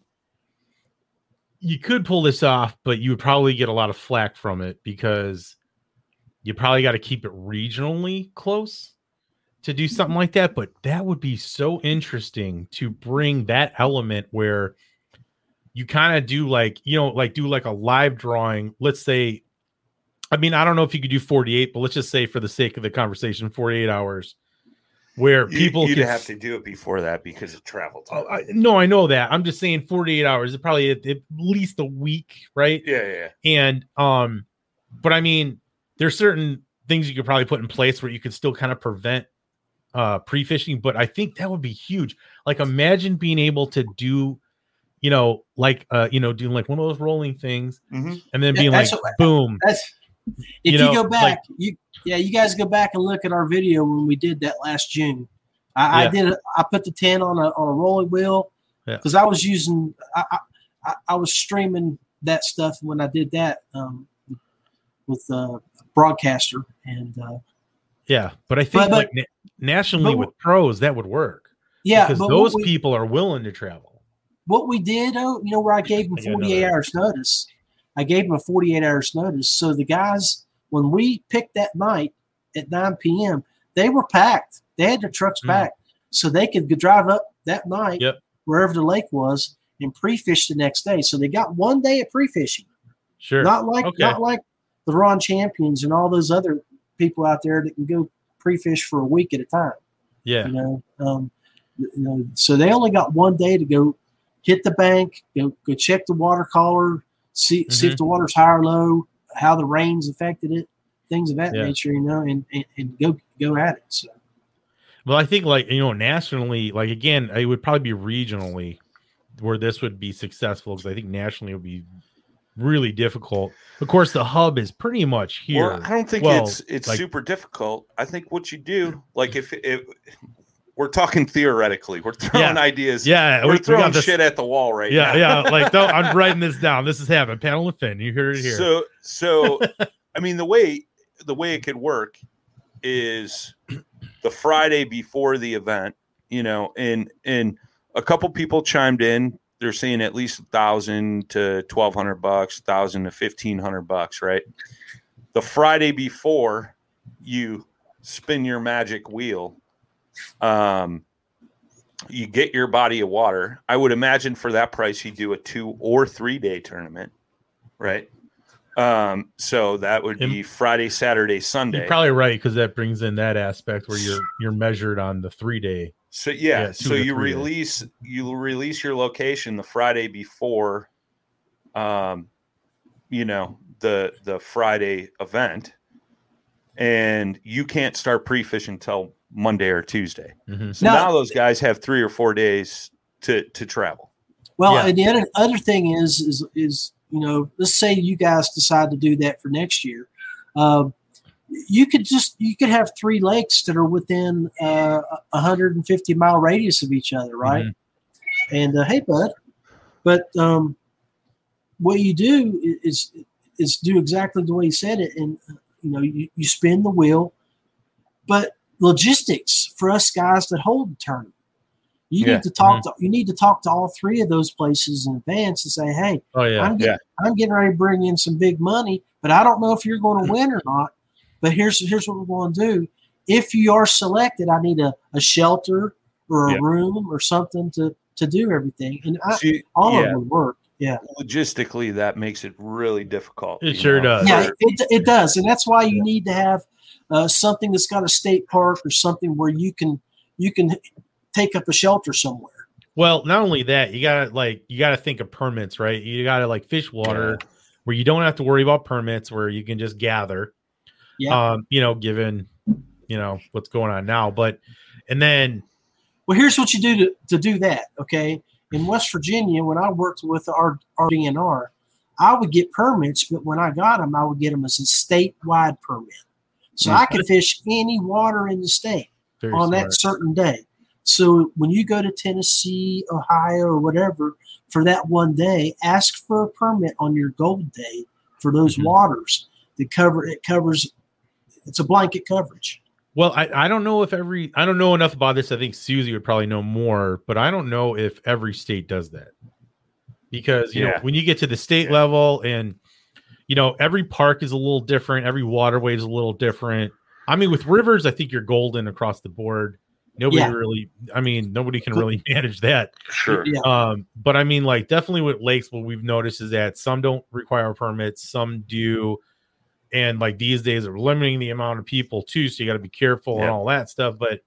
you could pull this off, but you would probably get a lot of flack from it because you probably got to keep it regionally close to do something like that. But that would be so interesting to bring that element where you kind of do like, you know, like do like a live drawing. Let's say, I mean, I don't know if you could do 48, but let's just say for the sake of the conversation, 48 hours. Where people you'd have to do it before that because of travel time. No, I know that. I'm just saying 48 hours is probably at least a week, right? Yeah. And but I mean, there's certain things you could probably put in place where you could still kind of prevent pre-fishing, but I think that would be huge. Like imagine being able to do, you know, like doing like one of those rolling things and then being like boom. If you go back, like, you guys go back and look at our video when we did that last June. I put the 10 on a rolling wheel because I was using I was streaming that stuff when I did that with broadcaster and but I think like nationally with pros that would work because those people are willing to travel. What we did, where I gave them 48 hours notice. I gave them a 48 hours notice. So the guys, when we picked that night at 9 p.m., they were packed. They had their trucks packed so they could drive up that night wherever the lake was and pre-fish the next day. So they got 1 day of pre-fishing. Sure. Not like the Ron Champions and all those other people out there that can go pre-fish for a week at a time. Yeah. So they only got 1 day to go hit the bank, go check the water collar, see if the water's high or low, how the rain's affected it, things of that nature, and go at it. So, well, I think nationally, like again, it would probably be regionally where this would be successful because I think nationally it would be really difficult. Of course, the hub is pretty much here. Well, I don't think it's like, super difficult. I think what you do, like if we're talking theoretically, we're throwing ideas. Yeah, we're throwing shit at the wall right now. Yeah. Like I'm writing this down. This is happening. Panel and Finn, you heard it here. So I mean, the way it could work is the Friday before the event, and a couple people chimed in. They're saying at least $1,000 to $1,200, $1,000 to $1,500, right? The Friday before you spin your magic wheel, you get your body of water. I would imagine for that price, you do a 2 or 3 day tournament, right? So that would be Friday, Saturday, Sunday. You're probably right, because that brings in that aspect where you're measured on the 3 day. So so you release your location the Friday before, you know, the Friday event, and you can't start pre-fishing until Monday or Tuesday. Mm-hmm. So now those guys have 3 or 4 days to travel. Well, and the other thing is, you know, let's say you guys decide to do that for next year. You could have 3 lakes that are within 150-mile radius of each other, right? Mm-hmm. And hey, bud, but what you do is do exactly the way you said it, and you know, you spin the wheel. But logistics for us guys that hold the tournament, you need to talk to all 3 of those places in advance and say, hey, I'm getting ready to bring in some big money, but I don't know if you're going to win or not. But here's what we're going to do. If you are selected, I need a shelter or a room or something to do everything. And all of them would work. Yeah. Logistically, that makes it really difficult. It sure does. Yeah, it does. And that's why you need to have something that's got a state park or something where you can take up a shelter somewhere. Well, not only that, you gotta think of permits, right? You gotta fish water where you don't have to worry about permits, where you can just gather. Yeah. You know, given, you know, what's going on now. And then here's what you do to do that. Okay. In West Virginia, when I worked with our DNR, I would get permits, but when I got them, I would get them as a statewide permit. So I could fish any water in the state on that certain day. So when you go to Tennessee, Ohio, or whatever for that one day, ask for a permit on your gold day for those waters. It covers. It's a blanket coverage. Well, I don't know I don't know enough about this. I think Susie would probably know more, but I don't know if every state does that, because you know, when you get to the state level, and you know, every park is a little different, every waterway is a little different. I mean, with rivers, I think you're golden across the board. Nobody can really manage that. Sure. Yeah. But I mean, definitely with lakes, what we've noticed is that some don't require permits, some do. And these days are limiting the amount of people too. So you got to be careful and all that stuff. But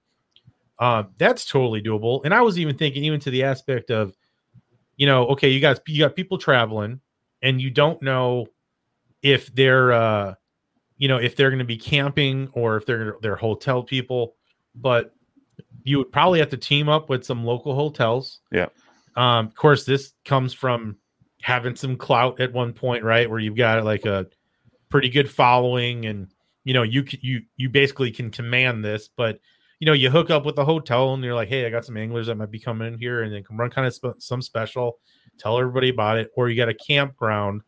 that's totally doable. And I was even thinking, even to the aspect of, you know, okay, you got people traveling, and you don't know if they're, you know, if they're going to be camping or if they're hotel people, but you would probably have to team up with some local hotels. Yeah. Of course, this comes from having some clout at one point, right? Where you've got a pretty good following, and you know, you basically can command this. But you know, you hook up with the hotel and you're like, hey, I got some anglers that might be coming in here, and then can run kind of some special, tell everybody about it. Or you got a campground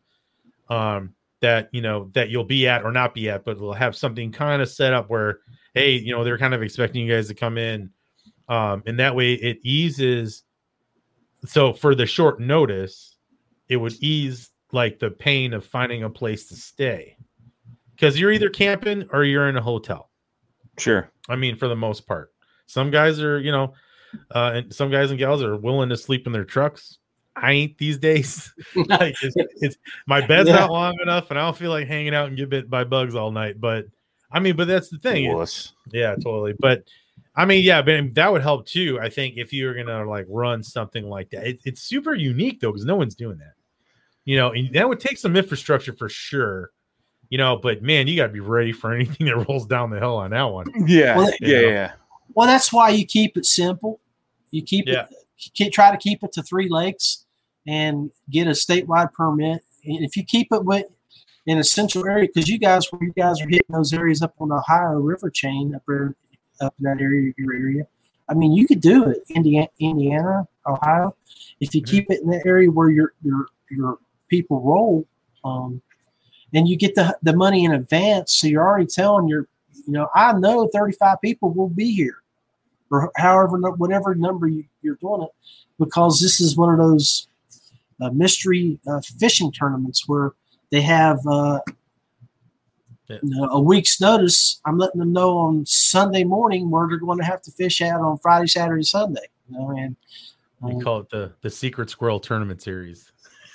that, you know, that you'll be at or not be at, but we'll have something kind of set up where, hey, you know, they're kind of expecting you guys to come in. And that way it eases. So for the short notice, it would ease the pain of finding a place to stay, because you're either camping or you're in a hotel. Sure. I mean, for the most part, some guys are, you know, and some guys and gals are willing to sleep in their trucks. I ain't these days. It's my bed's not long enough, and I don't feel like hanging out and get bit by bugs all night. But I mean, but that's the thing. Yeah, totally. But I mean, yeah, but that would help too. I think if you were gonna run something like that, it's super unique though, because no one's doing that. You know, and that would take some infrastructure for sure. You know, but man, you got to be ready for anything that rolls down the hill on that one. Yeah, yeah. Well, that's why you keep it simple. You keep it. Try to keep it to 3 lakes and get a statewide permit. And if you keep it in a central area, because you guys are hitting those areas up on the Ohio River chain up in that area. I mean, you could do it. Indiana, Ohio. If you keep it in the area where your people roll, and you get the money in advance, so you're already telling I know 35 people will be here, or whatever number you're doing it, because this is one of those mystery fishing tournaments where they have a week's notice. I'm letting them know on Sunday morning where they're going to have to fish at on Friday, Saturday, Sunday. You know, and We call it the Secret Squirrel Tournament Series.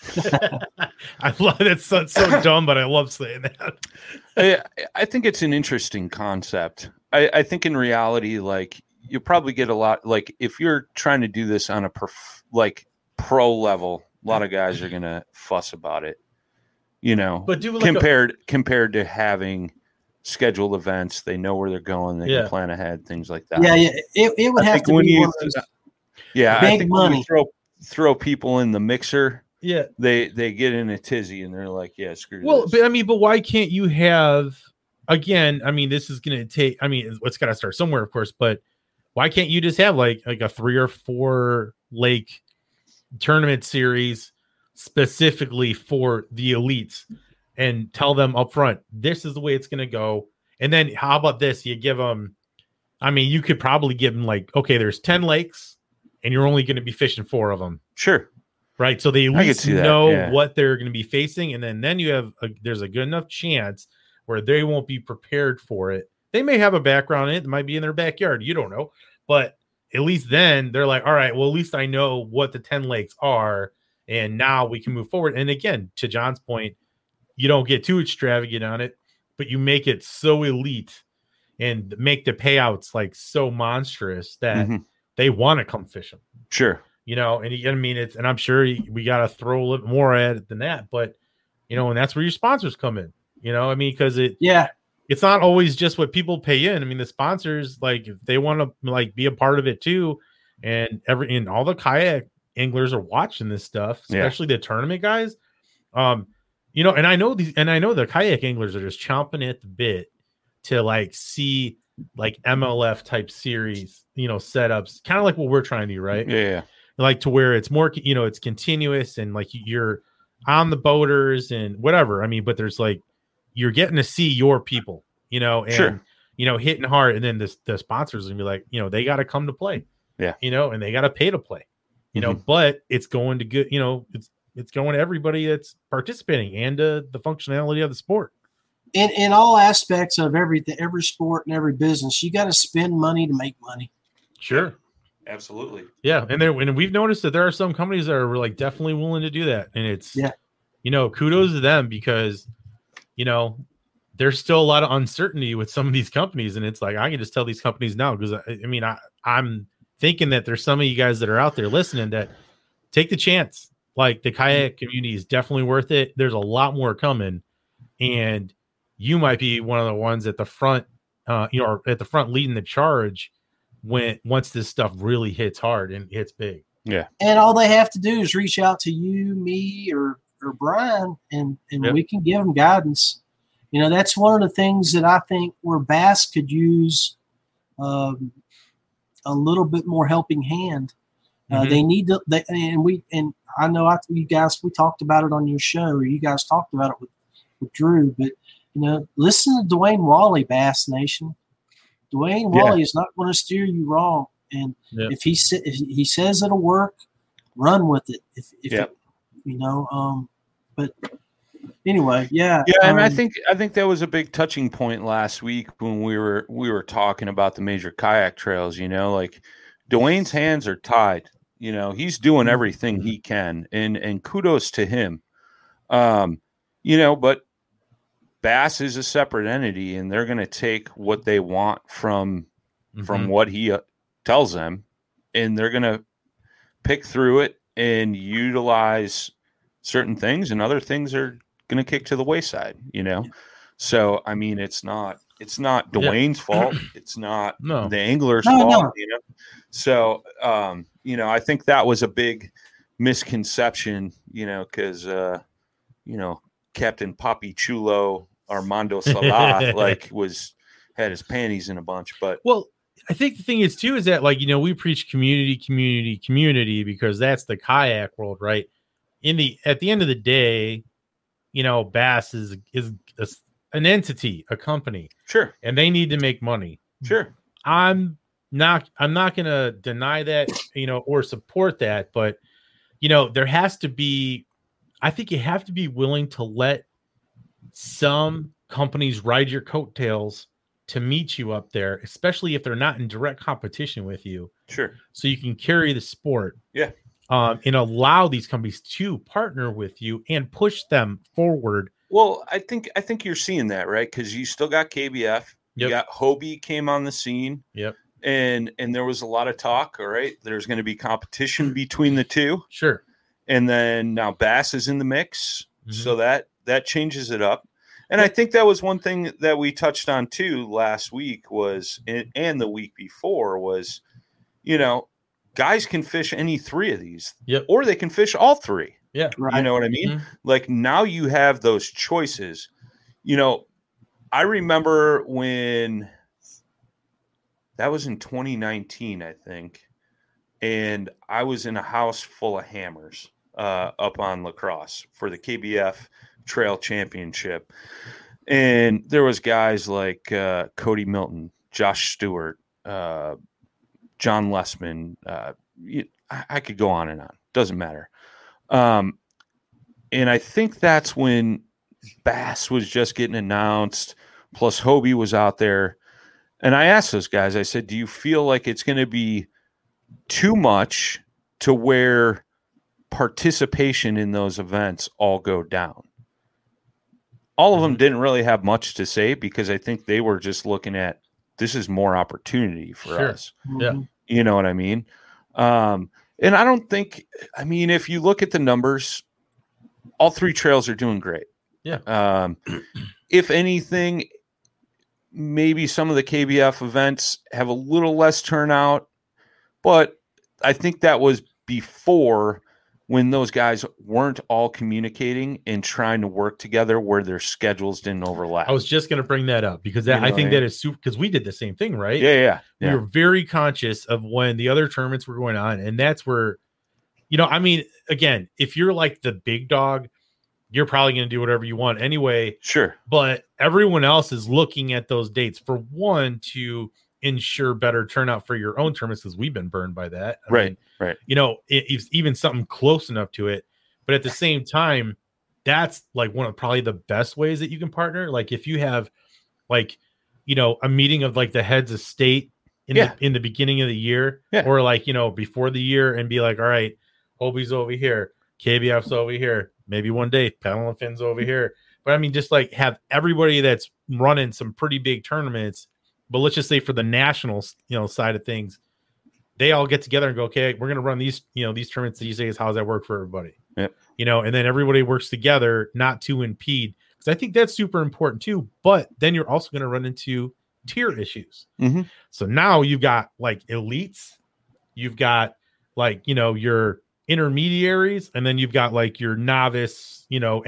I love it. So dumb, but I love saying that. I think it's an interesting concept. I think in reality, like you probably get a lot. Like if you're trying to do this on a pro level, a lot of guys are gonna fuss about it. You know, but do like compared to having scheduled events, they know where they're going, they can plan ahead, things like that. Yeah, it would have to be one of those big I think money. when you throw people in the mixer, they get in a tizzy and they're like, yeah, screw this. Well, but why can't you have, again, I mean, this is going to take, I mean, it's got to start somewhere, of course, but why can't you just have like a 3 or 4 lake tournament series specifically for the elites and tell them up front, this is the way it's going to go. And then how about this? You give them, I mean, you could probably give them like, okay, there's 10 lakes and you're only going to be fishing 4 of them. Sure. Right. So they at least know what they're going to be facing. And then you have, there's a good enough chance where they won't be prepared for it. They may have a background in it. It might be in their backyard. You don't know. But at least then they're like, all right, well, at least I know what the 10 lakes are. And now we can move forward. And again, to John's point, you don't get too extravagant on it, but you make it so elite and make the payouts like so monstrous that they want to come fishing. Sure. You know, and I mean, and I'm sure we got to throw a little more at it than that, but you know, and that's where your sponsors come in, you know, I mean, because it's not always just what people pay in. I mean, the sponsors, like if they want to like be a part of it too, and all the kayak anglers are watching this stuff, especially the tournament guys. You know, and I know the kayak anglers are just chomping at the bit to like see like MLF type series, you know, setups, kind of like what we're trying to do, right? Yeah. Like to where it's more, you know, it's continuous and like you're on the boaters and whatever. I mean, but there's like, you're getting to see your people, you know, and, you know, hitting hard. And then the sponsors are gonna be like, you know, they got to come to play, you know, and they got to pay to play, you know, but it's going to good, you know, it's going to everybody that's participating and the functionality of the sport. In all aspects of everything, every sport and every business, you got to spend money to make money. Sure. Absolutely. Yeah. And we've noticed that there are some companies that are like definitely willing to do that. And it's, you know, kudos to them because, you know, there's still a lot of uncertainty with some of these companies. And it's like, I can just tell these companies now, because I mean, I'm thinking that there's some of you guys that are out there listening that take the chance. Like the kayak community is definitely worth it. There's a lot more coming. And you might be one of the ones at the front, you know, or at the front leading the charge once this stuff really hits hard and hits big. Yeah. And all they have to do is reach out to you, me, or Brian, and we can give them guidance. You know, that's one of the things that I think where Bass could use a little bit more helping hand. They need to, and I know you guys, we talked about it on your show, or you guys talked about it with Drew, but you know, listen to Dwayne Wally, Bass Nation. Dwayne Wally is not going to steer you wrong, and if he says it'll work, run with it. If it, you know, but anyway, and I think that was a big touching point last week when we were talking about the major kayak trails. You know, like Dwayne's hands are tied. You know, he's doing everything he can, and kudos to him. You know, but Bass is a separate entity, and they're going to take what they want from what he tells them, and they're going to pick through it and utilize certain things, and other things are going to kick to the wayside, you know? So, I mean, it's not Dwayne's fault. It's not the angler's fault, you know? So, you know, I think that was a big misconception, you know, because, you know, Captain Papi Chulo Armando Salah had his panties in a bunch. But I think the thing is too is that, like, you know, we preach community because that's the kayak world, right? At the end of the day, you know, Bass is an entity, a company, sure, and they need to make money. Sure, I'm not going to deny that, you know, or support that, but you know, there has to be. I think you have to be willing to let some companies ride your coattails to meet you up there, especially if they're not in direct competition with you. Sure. So you can carry the sport. Yeah. And allow these companies to partner with you and push them forward. Well, I think you're seeing that, right? Because you still got KBF. You got Hobie came on the scene. Yep. And there was a lot of talk. All right, there's going to be competition between the two. Sure. And then now Bass is in the mix, so that changes it up. And I think that was one thing that we touched on too last week was, and the week before was, guys can fish any three of these, or they can fish all three. Yeah, right. You know what I mean? Like now you have those choices. I remember when that was in 2019, I think, and I was in a house full of hammers up on La Crosse for the KBF Trail Championship, and there was guys like Cody Milton, Josh Stewart, John Lessman. I could go on and on. Doesn't matter. And I think that's when Bass was just getting announced, plus Hobie was out there. And I asked those guys, I said, do you feel like it's going to be too much to where participation in those events all go down? All of them didn't really have much to say because I think they were just looking at this is more opportunity for us. Yeah. You know what I mean? And I don't think, if you look at the numbers, all three trails are doing great. Yeah. If anything, maybe some of the KBF events have a little less turnout, but I think that was before when those guys weren't all communicating and trying to work together where their schedules didn't overlap. I was just going to bring that up because I think that is super, because we did the same thing, right? Yeah. We were very conscious of when the other tournaments were going on. And that's where, again, if you're like the big dog, you're probably going to do whatever you want anyway. Sure. But everyone else is looking at those dates for one, to ensure better turnout for your own tournaments, because we've been burned by that. I mean, right. It's even something close enough to it. But at the same time, that's like one of probably the best ways that you can partner. Like if you have a meeting of like the heads of state in the beginning of the year, or before the year, and be like, all right, Hobie's over here, KBF's over here, maybe one day Paddle and Fins over here. But just like have everybody that's running some pretty big tournaments, but let's just say for the nationals, side of things, they all get together and go, okay, we're going to run these, these tournaments these days. How does that work for everybody? Yep. And then everybody works together not to impede, because I think that's super important too. But then you're also going to run into tier issues. Mm-hmm. So now you've got like elites, you've got like, your intermediaries, and then you've got like your novice,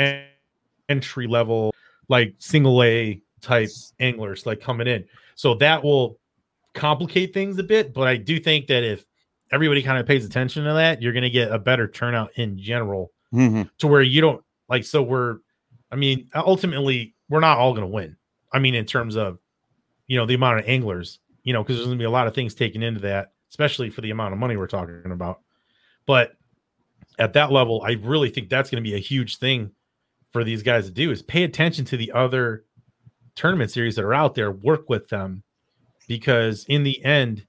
entry level, like single A type anglers like coming in. So that will complicate things a bit, but I do think that if everybody kind of pays attention to that, you're going to get a better turnout in general, to where you don't like, so ultimately we're not all going to win. In terms of, the amount of anglers, because there's going to be a lot of things taken into that, especially for the amount of money we're talking about. But at that level, I really think that's going to be a huge thing for these guys to do, is pay attention to the other tournament series that are out there, work with them, because in the end,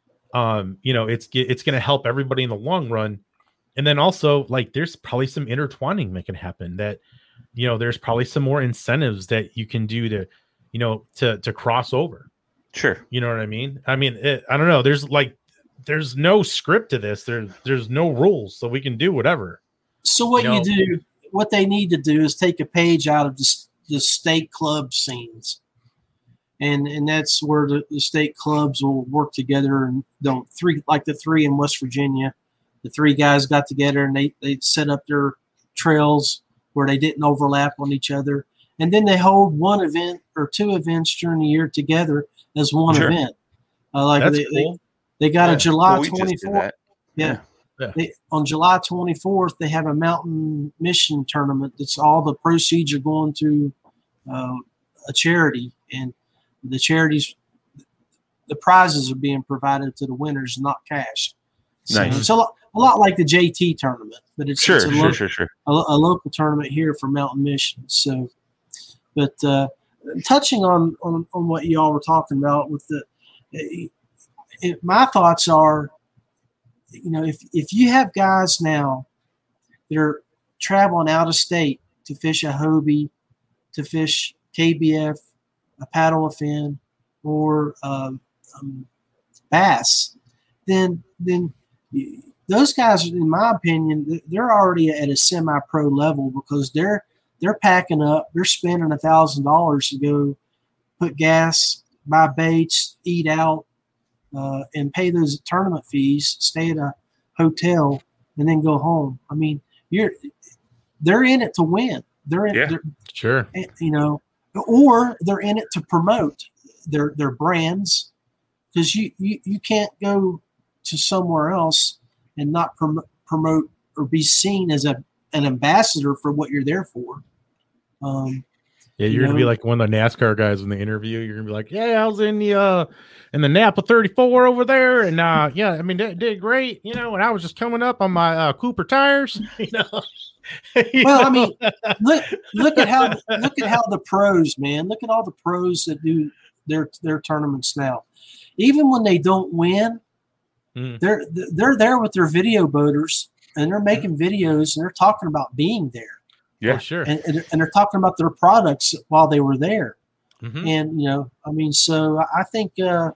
it's going to help everybody in the long run. And then also, like, there's probably some intertwining that can happen, that, there's probably some more incentives that you can do to, to cross over. Sure. You know what I mean? I don't know. There's no script to this. There's no rules, so we can do whatever. So what they need to do is take a page out of the state club scenes. And that's where the state clubs will work together, and the three in West Virginia, the three guys got together and they set up their trails where they didn't overlap on each other. And then they hold one event or two events during the year together as one event. That's cool. They got a July 24th. Yeah. On July 24th, they have a mountain mission tournament. That's all the proceeds are going to a charity, and the charities, the prizes are being provided to the winners, not cash. So nice. It's a lot like the JT tournament, but it's sure. a local tournament here for mountain missions. So, but touching on what y'all were talking about with my thoughts are, if you have guys now that are traveling out of state to fish a Hobie, to fish KBF, a paddle a fin, or bass, then those guys, in my opinion, they're already at a semi-pro level because they're packing up, they're spending $1,000 to go put gas, buy baits, eat out, and pay those tournament fees, stay at a hotel, and then go home. I mean, they're in it to win. They're sure. Or they're in it to promote their brands, because you can't go to somewhere else and not promote or be seen as an ambassador for what you're there for. You're gonna be like one of the NASCAR guys in the interview. You're gonna be like, "Yeah, I was in the Napa 34 over there, and yeah, I mean, they did great, and I was just coming up on my Cooper tires, Well, I mean, look at how the pros, man. Look at all the pros that do their tournaments now. Even when they don't win, they're there with their video boaters, and they're making videos, and they're talking about being there. Yeah, sure. And they're talking about their products while they were there. Mm-hmm. And, I mean, so I think,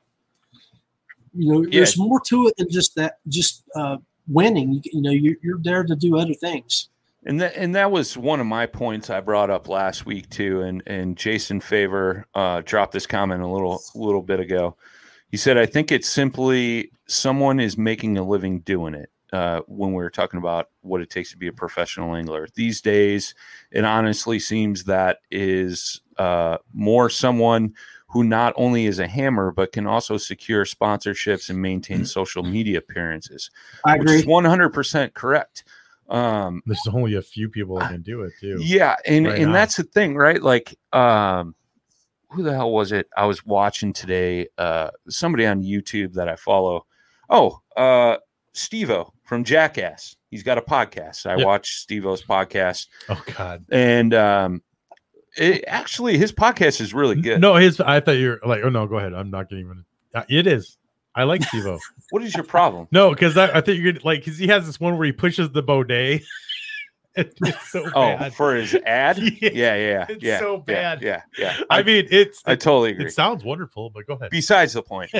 there's more to it than just that, winning. You're there to do other things. And that was one of my points I brought up last week too. And Jason Favor dropped this comment a little bit ago. He said, "I think it's simply someone is making a living doing it." When we were talking about what it takes to be a professional angler these days, it honestly seems that is more someone who not only is a hammer, but can also secure sponsorships and maintain social media appearances. I agree. Which is 100% correct. There's only a few people that can do it too. Yeah. And that's the thing, right? Like, who the hell was it I was watching today? Somebody on YouTube that I follow. Steve-O from Jackass. He's got a podcast. I watch Steve-O's podcast. Oh God. And his podcast is really good. No, I thought you were like, oh no, go ahead. I'm not getting even. It is. I like Steve-O. What is your problem? No, because I think you're like, because he has this one where he pushes the bidet. It's so bad. For his ad? Yeah. It's so bad. Yeah. I mean, I totally agree. It sounds wonderful, but go ahead. Besides the point.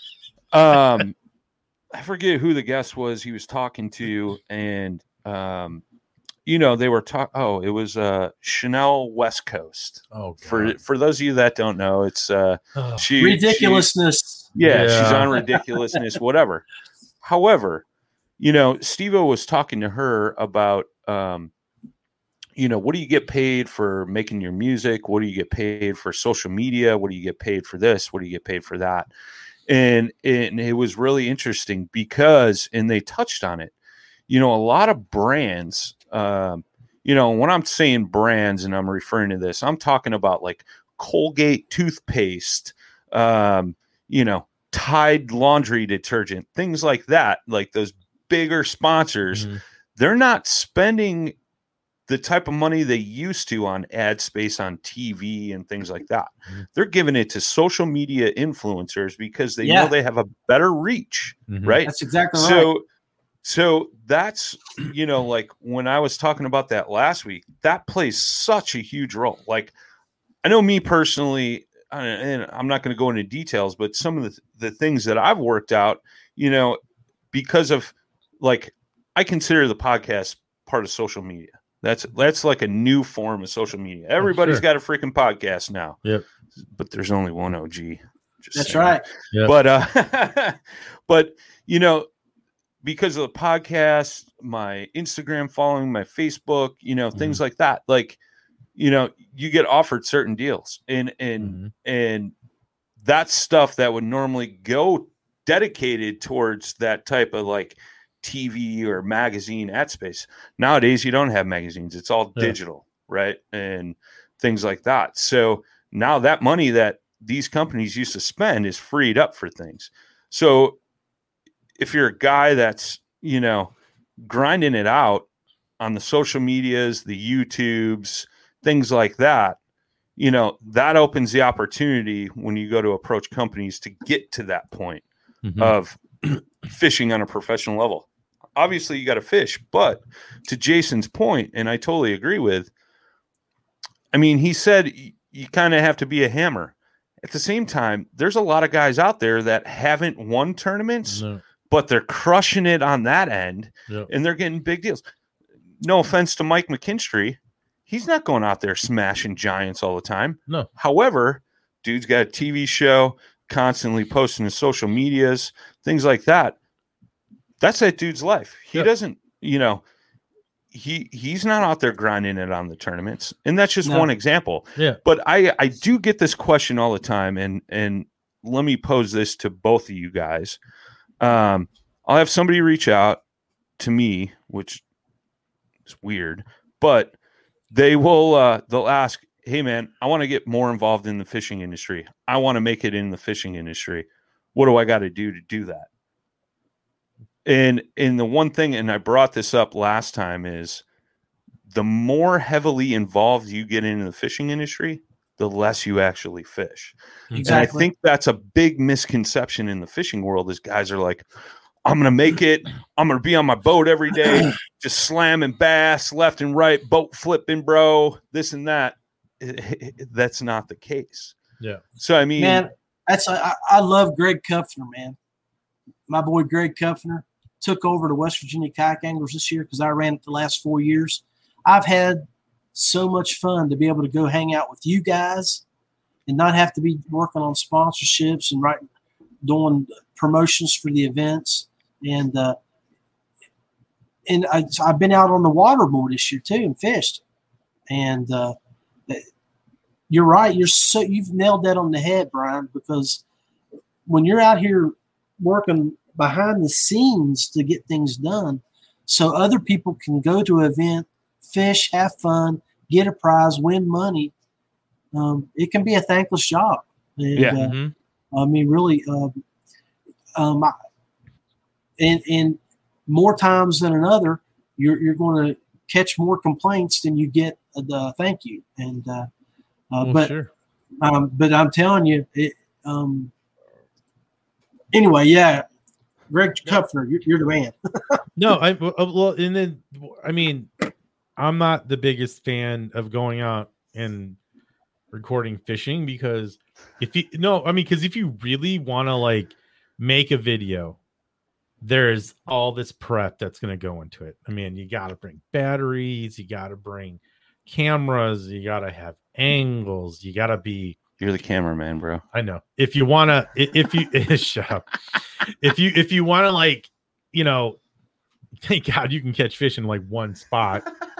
I forget who the guest was he was talking to, and they were talking. Oh, it was Chanel West Coast. Oh, God. For those of you that don't know, it's ridiculousness. She's on ridiculousness, whatever. However, Steve-O was talking to her about, what do you get paid for making your music? What do you get paid for social media? What do you get paid for this? What do you get paid for that? And it was really interesting because, and they touched on it, a lot of brands, when I'm saying brands and I'm referring to this, I'm talking about like Colgate toothpaste, Tide laundry detergent, things like that, like those bigger sponsors. Mm-hmm. They're not spending the type of money they used to on ad space on TV and things like that. Mm-hmm. They're giving it to social media influencers because they know they have a better reach, right? That's exactly right. So that's, like when I was talking about that last week, that plays such a huge role. Like, I know me personally, and I'm not going to go into details, but some of the things that I've worked out, because of, like, I consider the podcast part of social media. That's like a new form of social media. Everybody's got a freaking podcast now. Yep. But there's only one OG. That's saying. Right. Yep. But because of the podcast, my Instagram following, my Facebook, things like that. Like, you get offered certain deals, and that's stuff that would normally go dedicated towards that type of like TV or magazine ad space. Nowadays, you don't have magazines. It's all digital, right? And things like that. So now that money that these companies used to spend is freed up for things. So if you're a guy that's, grinding it out on the social medias, the YouTubes, things like that, you know, that opens the opportunity when you go to approach companies to get to that point of fishing on a professional level. Obviously you got to fish, but to Jason's point, and I totally agree with, I mean, he said you kind of have to be a hammer. At the same time, there's a lot of guys out there that haven't won tournaments, but they're crushing it on that end, and they're getting big deals. No offense to Mike McKinstry. He's not going out there smashing giants all the time. No. However, dude's got a TV show, constantly posting to social medias, things like that. That's that dude's life. He doesn't, you know, he's not out there grinding it on the tournaments. And that's just one example. Yeah. But I do get this question all the time, and let me pose this to both of you guys. I'll have somebody reach out to me, which is weird, but they will they'll ask, hey man, I want to get more involved in the fishing industry. I want to make it in the fishing industry. What do I got to do that? And the one thing, and I brought this up last time, is the more heavily involved you get into the fishing industry, the less you actually fish. Exactly. And I think that's a big misconception in the fishing world is guys are like, I'm going to make it. I'm going to be on my boat every day, just slamming bass left and right, boat flipping, bro, this and that. That's not the case. Yeah. So, I mean, Man, I love Greg Kupfner, man. My boy Greg Kupfner took over the West Virginia Kayak Anglers this year because I ran it the last 4 years. I've had so much fun to be able to go hang out with you guys and not have to be working on sponsorships and doing promotions for the events. And I've been out on the water more this year too and fished. And you're right. You've nailed that on the head, Brian, because when you're out here working behind the scenes to get things done so other people can go to an event, fish, have fun, get a prize, win money, it can be a thankless job. And, I mean, really, and more times than another, you're going to catch more complaints than you get the thank you. And but I'm telling you, anyway, yeah, Greg Kupfner, you're the man. No, well, and then I mean, I'm not the biggest fan of going out and recording fishing because if you really want to like make a video, there's all this prep that's going to go into it. I mean, you got to bring batteries, you got to bring cameras, you got to have angles, you got to be. You're the cameraman, bro. I know. If you want to, shut up. If you want to, like, you know, thank God you can catch fish in like one spot.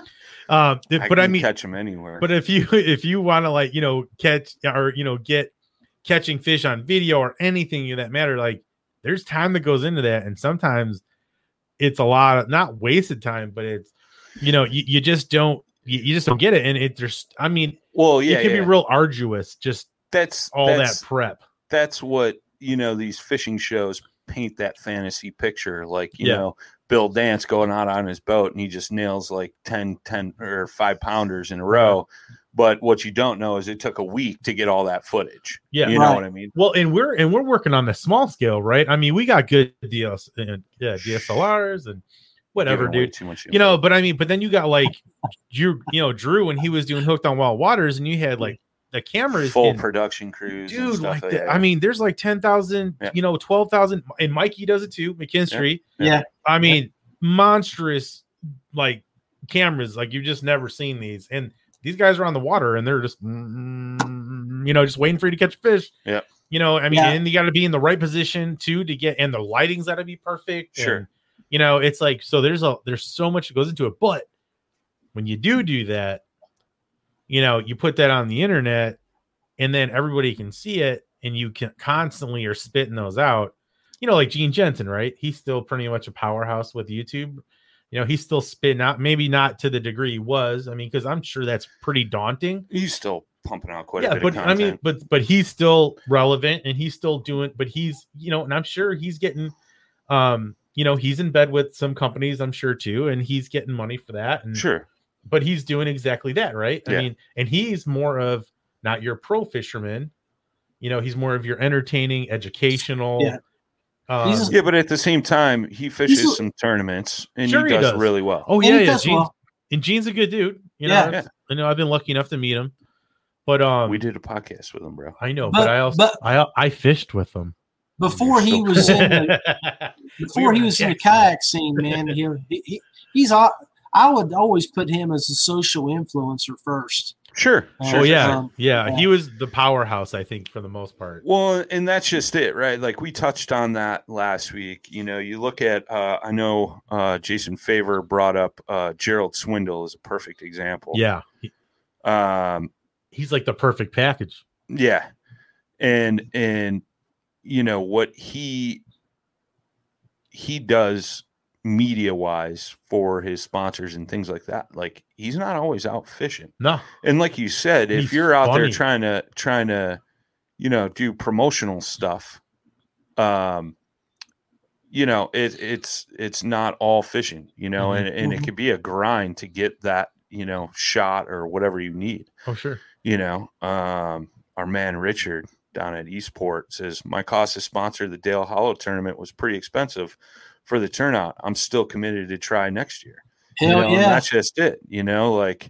But I mean, catch them anywhere. But if you want to, like, you know, catch or, you know, get catching fish on video or anything of that matter, like, there's time that goes into that, and sometimes it's a lot of not wasted time, but it's, you know, you just don't get it, and it just, I mean, well, yeah, it can be real arduous. Just that's that prep. That's what, you know, these fishing shows paint that fantasy picture, like, you know, Bill Dance going out on his boat and he just nails like 10 or 5 pounders in a row. But what you don't know is it took a week to get all that footage. Yeah, you know what I mean. Well, and we're working on the small scale, right? I mean, we got good deals, DSLRs and whatever, dude. Too much, you know. But I mean, but then you got like Drew when he was doing Hooked on Wild Waters, and you had like the cameras, full production crews, dude. And stuff like that. I mean, there's like 10,000, 12,000, and Mikey does it too. McKinstry, I mean, monstrous like cameras, like you've just never seen these, and these guys are on the water and they're just, just waiting for you to catch a fish. Yeah. You know, I mean, and you got to be in the right position too to get, and the lighting's got to be perfect. Sure. And, you know, it's like, so there's so much that goes into it. But when you do that, you know, you put that on the internet and then everybody can see it and you can constantly are spitting those out. You know, like Gene Jensen, right? He's still pretty much a powerhouse with YouTube. You know, he's still spitting out, maybe not to the degree he was. I mean, because I'm sure that's pretty daunting. He's still pumping out quite a bit of content. I mean, but he's still relevant and he's still doing, but he's, you know, and I'm sure he's getting, he's in bed with some companies, I'm sure too, and he's getting money for that. And sure. But he's doing exactly that, right? I mean, and he's more of not your pro fisherman. You know, he's more of your entertaining, educational. Yeah. Yeah, but at the same time, he fishes some tournaments and Sure he does really well. Oh And yeah, he yeah. does Gene's, well. and Gene's a good dude. You know, Yeah. I know I've been lucky enough to meet him. But We did a podcast with him, bro. I know, But- but I also I fished with him. Before he You're was so in the, before he was in the kayak scene, man, he's I would always put him as a social influencer first. Sure. Oh yeah, Um, yeah. yeah. He was the powerhouse, I think, for the most part. Well, and that's just it, right? Like we touched on that last week. You know, you look at, I know Jason Favor brought up Gerald Swindle as a perfect example. Yeah, Um, he's like the perfect package. yeah. And you know what he does media wise for his sponsors and things like that. Like he's not always out fishing. No, And like you said, if He's you're out there funny. trying to, you know, do promotional stuff, you know, it's not all fishing, you know, Mhm. and it could be a grind to get that, you know, shot or whatever you need, oh sure. you know. Our man Richard down at Eastport says my cost to sponsor the Dale Hollow tournament was pretty expensive for the turnout. I'm still committed to try next year. Hell You know, and yeah. that's just it. You know, like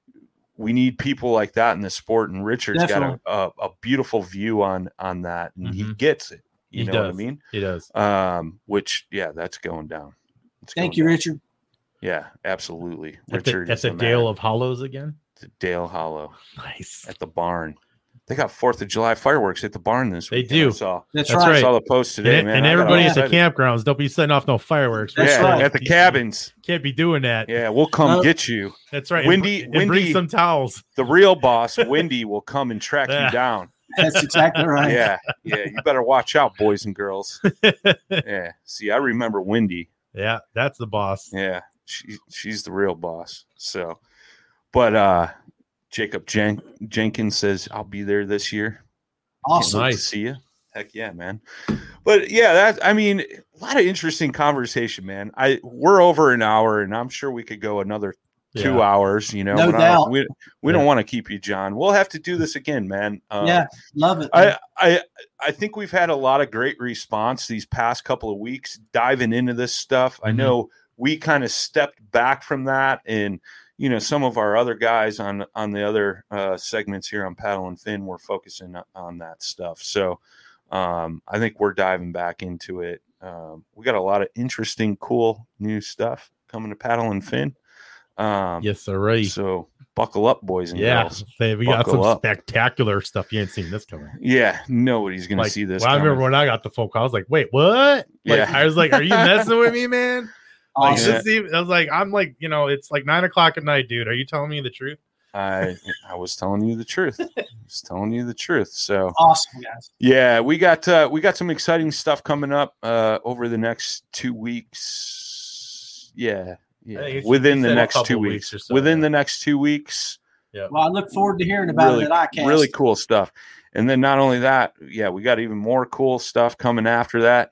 we need people like that in the sport, and Richard's Definitely. got a beautiful view on that, and he Mhm. gets it. You He know what I does. mean? He does. Which that's going down. It's Thank going you, down. Richard. Yeah, absolutely. At the, Richard at is the man. Dale of Hollows again. The Dale Hollow Nice. at the barn. They got 4th of July fireworks at the barn this They week. do. I saw. That's, That's right. I right. saw the post today, And, man. and I got everybody all at the excited. campgrounds, don't be setting off no fireworks. That's Yeah, right. at the cabins. Can't be doing that. Yeah, we'll come No. get you. That's right. Windy- and bring Windy- some towels. The real boss, Wendy, will come and track Yeah. you down. That's exactly right. Yeah, you better watch out, boys and girls. Yeah. See, I remember Wendy. Yeah, that's the boss. Yeah, she's the real boss. So, but Jacob Jenkins says I'll be there this year. Awesome. Can't wait to Nice. see you. Heck yeah, man. But yeah, I mean, a lot of interesting conversation, man. We're over an hour, and I'm sure we could go another 2 Yeah. hours. You know, No but doubt. we don't want to keep you, John. We'll have to do this again, man. Yeah, love it. I think we've had a lot of great response these past couple of weeks diving into this stuff. I Mhm. know we kind of stepped back from that, and you know, some of our other guys on the other segments here on Paddle and Fin were focusing on that stuff. So I think we're diving back into it. We got a lot of interesting, cool new stuff coming to Paddle and Fin. Yes, sir. Right. So buckle up, boys and Yeah, girls. we got Buckle some up. spectacular stuff. You ain't seen this coming. Yeah, nobody's gonna Like, see this. well, I remember coming. when I got the phone call, I was like, "Wait, what?" Like, Yeah. I was like, "Are you messing with me, man?" Like, Awesome. this even, I was like, "I'm like, you know, it's like 9:00 at night, dude. Are you telling me the truth?" I was telling you the truth. I was telling you the truth. So Awesome, guys. yeah, we got some exciting stuff coming up over the next 2 weeks. Yeah. I think it's- Within you the said a next couple 2 weeks weeks. or so, Within yeah. the next 2 weeks. Well, I look forward to hearing about Really, it at ICAST. really cool stuff. And then not only that, yeah, we got even more cool stuff coming after that.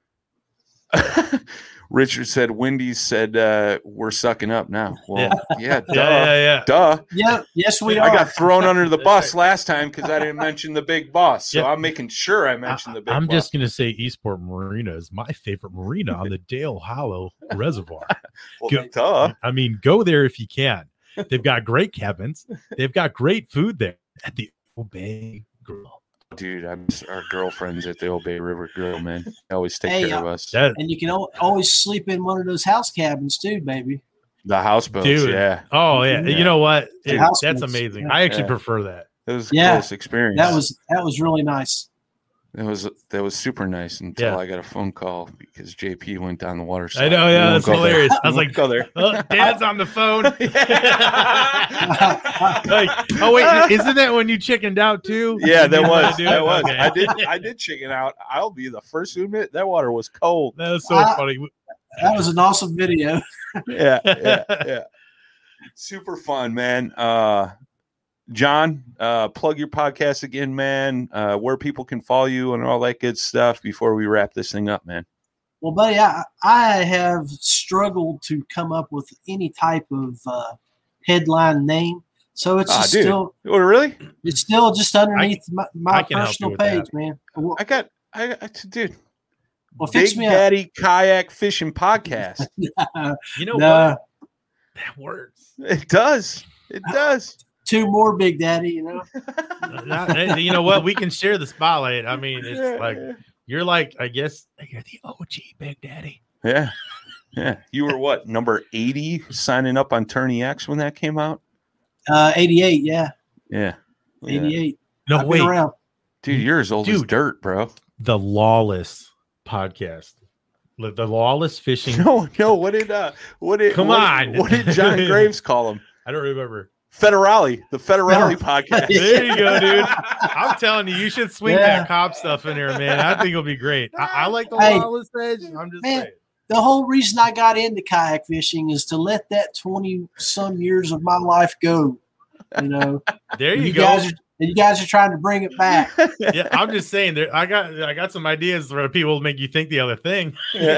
Richard said, Wendy's said, we're sucking up now. Well, yeah, duh. Yeah. Duh. Yeah, yes, we are. I got thrown under the bus last time because I didn't mention the big boss. So Yeah. I'm making sure I mentioned the big I'm boss. just gonna say Eastport Marina is my favorite marina on the Dale Hollow Reservoir. Well, duh. I mean, go there if you can. They've got great cabins. They've got great food there at the Obey Grill. Dude, I miss our girlfriends at the Old Bay River Grill, man. They always take Hey, care of us. That, And you can always sleep in one of those house cabins too, baby. The houseboats, Dude. yeah. oh yeah. Yeah. You know what? The Dude, house that's boats. amazing. Yeah. I actually Yeah. prefer that. It was the Yeah. coolest experience. That was really nice. That was super nice until Yeah. I got a phone call because JP went down the water I know, slide. yeah, We that's won't go there. hilarious. I was We won't like, go there. oh, Dad's on the phone. Like, oh wait, isn't that when you chickened out too? Yeah, that You didn't wanna was. do That it? was. Okay. I did chicken out. I'll be the first to admit that water was cold. That was so Ah. funny. That was an awesome video. Yeah. Super fun, man. John, plug your podcast again, man. Where people can follow you and all that good stuff before we wrap this thing up, man. Well, buddy, I have struggled to come up with any type of headline name. So it's just dude. still, Oh, really? it's still just underneath I my can help you personal with page, that. man. Dude. Well, fix Big me up. Daddy Kayak Fishing Podcast. You know Nah, what? That works. It does. It does. 2 more, Big Daddy. You know. You know what? We can share the spotlight. I mean, it's like you're like, I guess you're the OG Big Daddy. Yeah. Yeah. You were what, number 80 signing up on Tourney X when that came out? 88. Yeah. Yeah. 88. No, I've been wait. around. Dude, you're as old as Dude. dirt, bro. The Lawless podcast. The Lawless Fishing. No. What did Come on. What did John Graves call him? I don't remember. Federale, the Federale podcast. There you go, dude. I'm telling you, you should swing Yeah. that cop stuff in there, man. I think it'll be great. I like the Hey, Lawless edge. I'm just man. saying. The whole reason I got into kayak fishing is to let that 20-some years of my life go. You know, There you, you go. guys are trying to bring it back. Yeah, I'm just saying. There, I got some ideas for people to make you think the other thing.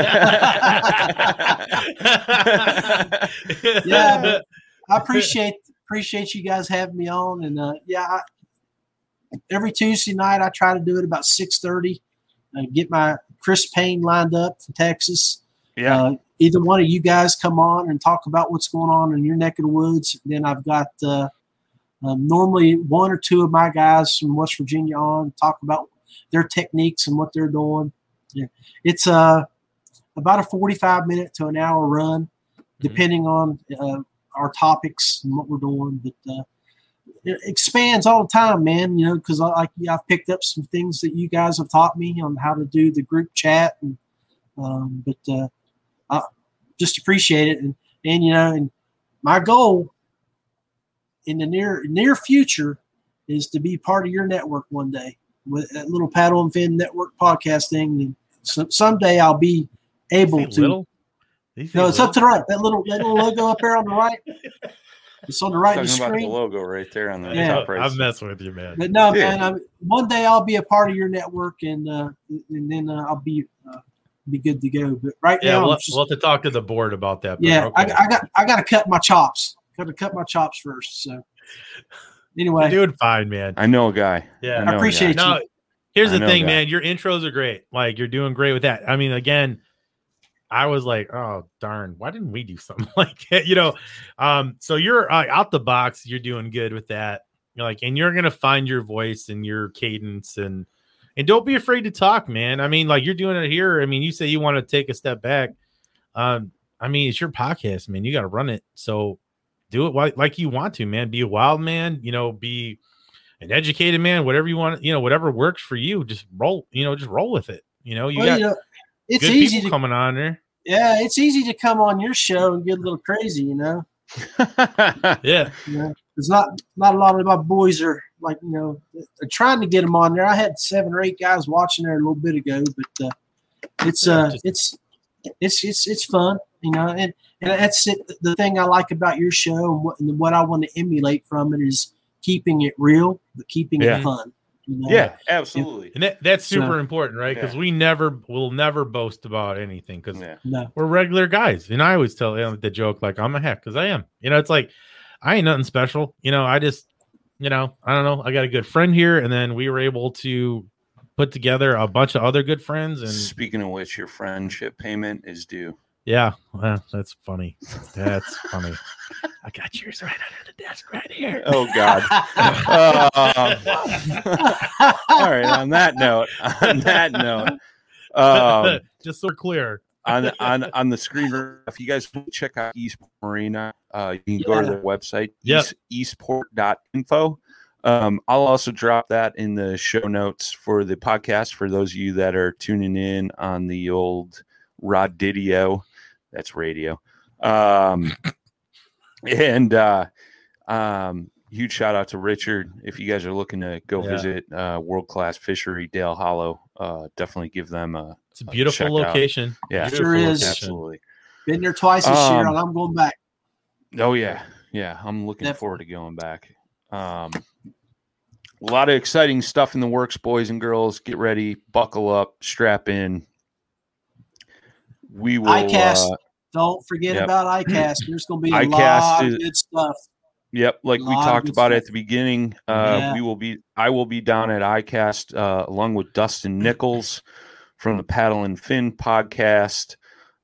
Yeah, but I appreciate you guys having me on, and every Tuesday night I try to do it about 6:30. Get my Chris Payne lined up from Texas. Yeah. Either one of you guys come on and talk about what's going on in your neck of the woods. Then I've got normally 1 or 2 of my guys from West Virginia on, talk about their techniques and what they're doing. Yeah. It's about a 45-minute to an hour run, depending on our topics and what we're doing. But it expands all the time, man, you know, because I've picked up some things that you guys have taught me on how to do the group chat. And I just appreciate it. And you know, and my goal in the near future is to be part of your network one day with that little Paddle and Fin Network podcast thing. And someday I'll be able to. Little? No, it's up to the right. That little logo up there on the right. It's on the right of the Talking about the screen. logo right there on the Yeah. top right. I'm messing with you, man. But no, Yeah. man. One day I'll be a part of your network, and then I'll be good to go. But right Yeah, now, we'll I'm just, have to talk to the board about that. But yeah, okay. I got to cut my chops. Got to cut my chops first. So anyway, You're doing fine, man. I know a guy. Yeah. know a appreciate guy. you. No, here's I the know thing, that. man. Your intros are great. Like, you're doing great with that. I mean, again, I was like, oh darn, why didn't we do something like that? You know, so you're out the box. You're doing good with that. You're like, and you're gonna find your voice and your cadence, and don't be afraid to talk, man. I mean, like, you're doing it here. I mean, you say you want to take a step back. I mean, it's your podcast, man. You got to run it. So do it like you want to, man. Be a wild man. You know, be an educated man. Whatever you want. You know, whatever works for you. Just roll. You know, just roll with it. You know, It's good easy people to coming on there. Yeah, it's easy to come on your show and get a little crazy, you know. Yeah. You know, there's not a lot of my boys are like, you know, they're trying to get them on there. I had 7 or 8 guys watching there a little bit ago, but it's fun, you know, and that's it. The thing I like about your show and what I want to emulate from it is keeping it real, but keeping it fun. You know? Yeah, absolutely. And that's super So, important, right? Because yeah. we'll never boast about anything because Yeah. No. we're regular guys. And I always tell the joke, like, I'm a heck because I am. You know, it's like, I ain't nothing special. You know, I just, you know, I don't know. I got a good friend here, and then we were able to put together a bunch of other good friends. And Speaking of which, your friendship payment is due. yeah, well, that's funny. That's funny. I got yours right under the desk right here. Oh God. All right. On that note, Just so we're clear. on the screen, if you guys want to check out Eastport Marina, you can go to their website, Yep. eastport.info. I'll also drop that in the show notes for the podcast for those of you that are tuning in on the old Rodidio. That's radio. Huge shout out to Richard. If you guys are looking to go visit World Class Fishery Dale Hollow, definitely give them It's a beautiful check out. location. Yeah, Beautiful Sure is. location. absolutely. Been there twice this year, and I'm going back. Oh yeah, I'm looking Definitely. forward to going back. A lot of exciting stuff in the works, boys and girls. Get ready, buckle up, strap in. We will. ICAST. Don't forget Yep. about ICAST. There's going to be a ICAST lot is- of good stuff. Yep, like A we lot of talked good about stuff. at the beginning, Yeah. I will be down at ICAST along with Dustin Nichols from the Paddle and Fin podcast,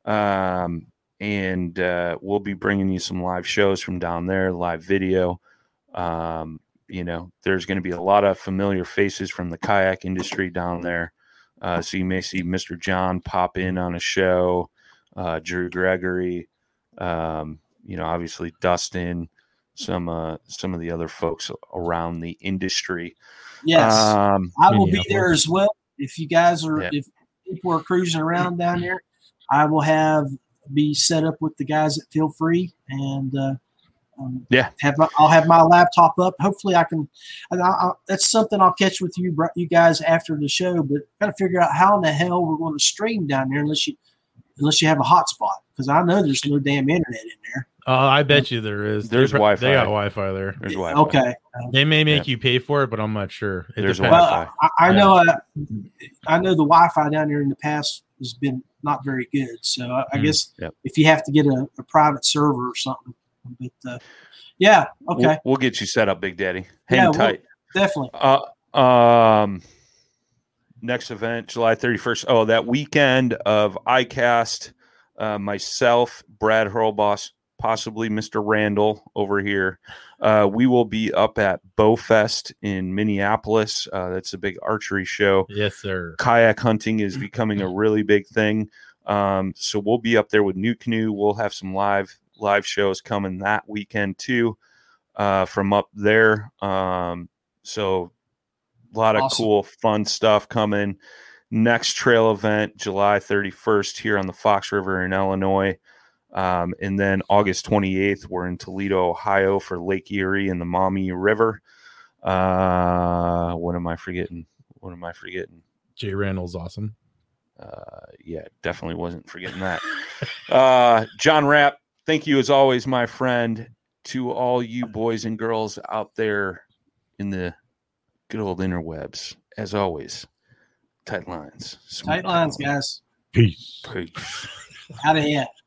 and we'll be bringing you some live shows from down there, live video. There's going to be a lot of familiar faces from the kayak industry down there, so you may see Mr. John pop in on a show, Drew Gregory, obviously Dustin. Some of the other folks around the industry. Yes, I will be Minneapolis. there as well. If you guys are, Yeah. if people are cruising around down there, I will be set up with the guys at Feel Free, and I'll have my laptop up. Hopefully, I can. That's something I'll catch with you guys after the show. But got to figure out how in the hell we're going to stream down there unless you have a hotspot, because I know there's no damn internet in there. I bet you there is. There's Wi-Fi. They got Wi-Fi there. There's Wi-Fi. Okay. They may make you pay for it, but I'm not sure. It There's depends. Wi-Fi. Well, I know. I know the Wi-Fi down there in the past has been not very good. So I guess if you have to get a private server or something, but yeah, okay, We'll get you set up, Big Daddy. Hang tight. Definitely. Next event, July 31st. Oh, that weekend of ICAST, myself, Brad Hurlboss, possibly Mr. Randall over here. We will be up at Bowfest in Minneapolis. That's a big archery show. Yes, sir. Kayak hunting is becoming a really big thing. So we'll be up there with New Canoe. We'll have some live shows coming that weekend too, from up there. So a lot of Awesome. cool, fun stuff coming. Next trail event, July 31st here on the Fox River in Illinois. And then August 28th, we're in Toledo, Ohio for Lake Erie and the Maumee River. What am I forgetting? Jay Randall's awesome. Yeah, definitely wasn't forgetting that. John Rapp, thank you as always, my friend. To all you boys and girls out there in the good old interwebs, as always, tight lines. Tight lines, guys. Peace. Peace. Out of here.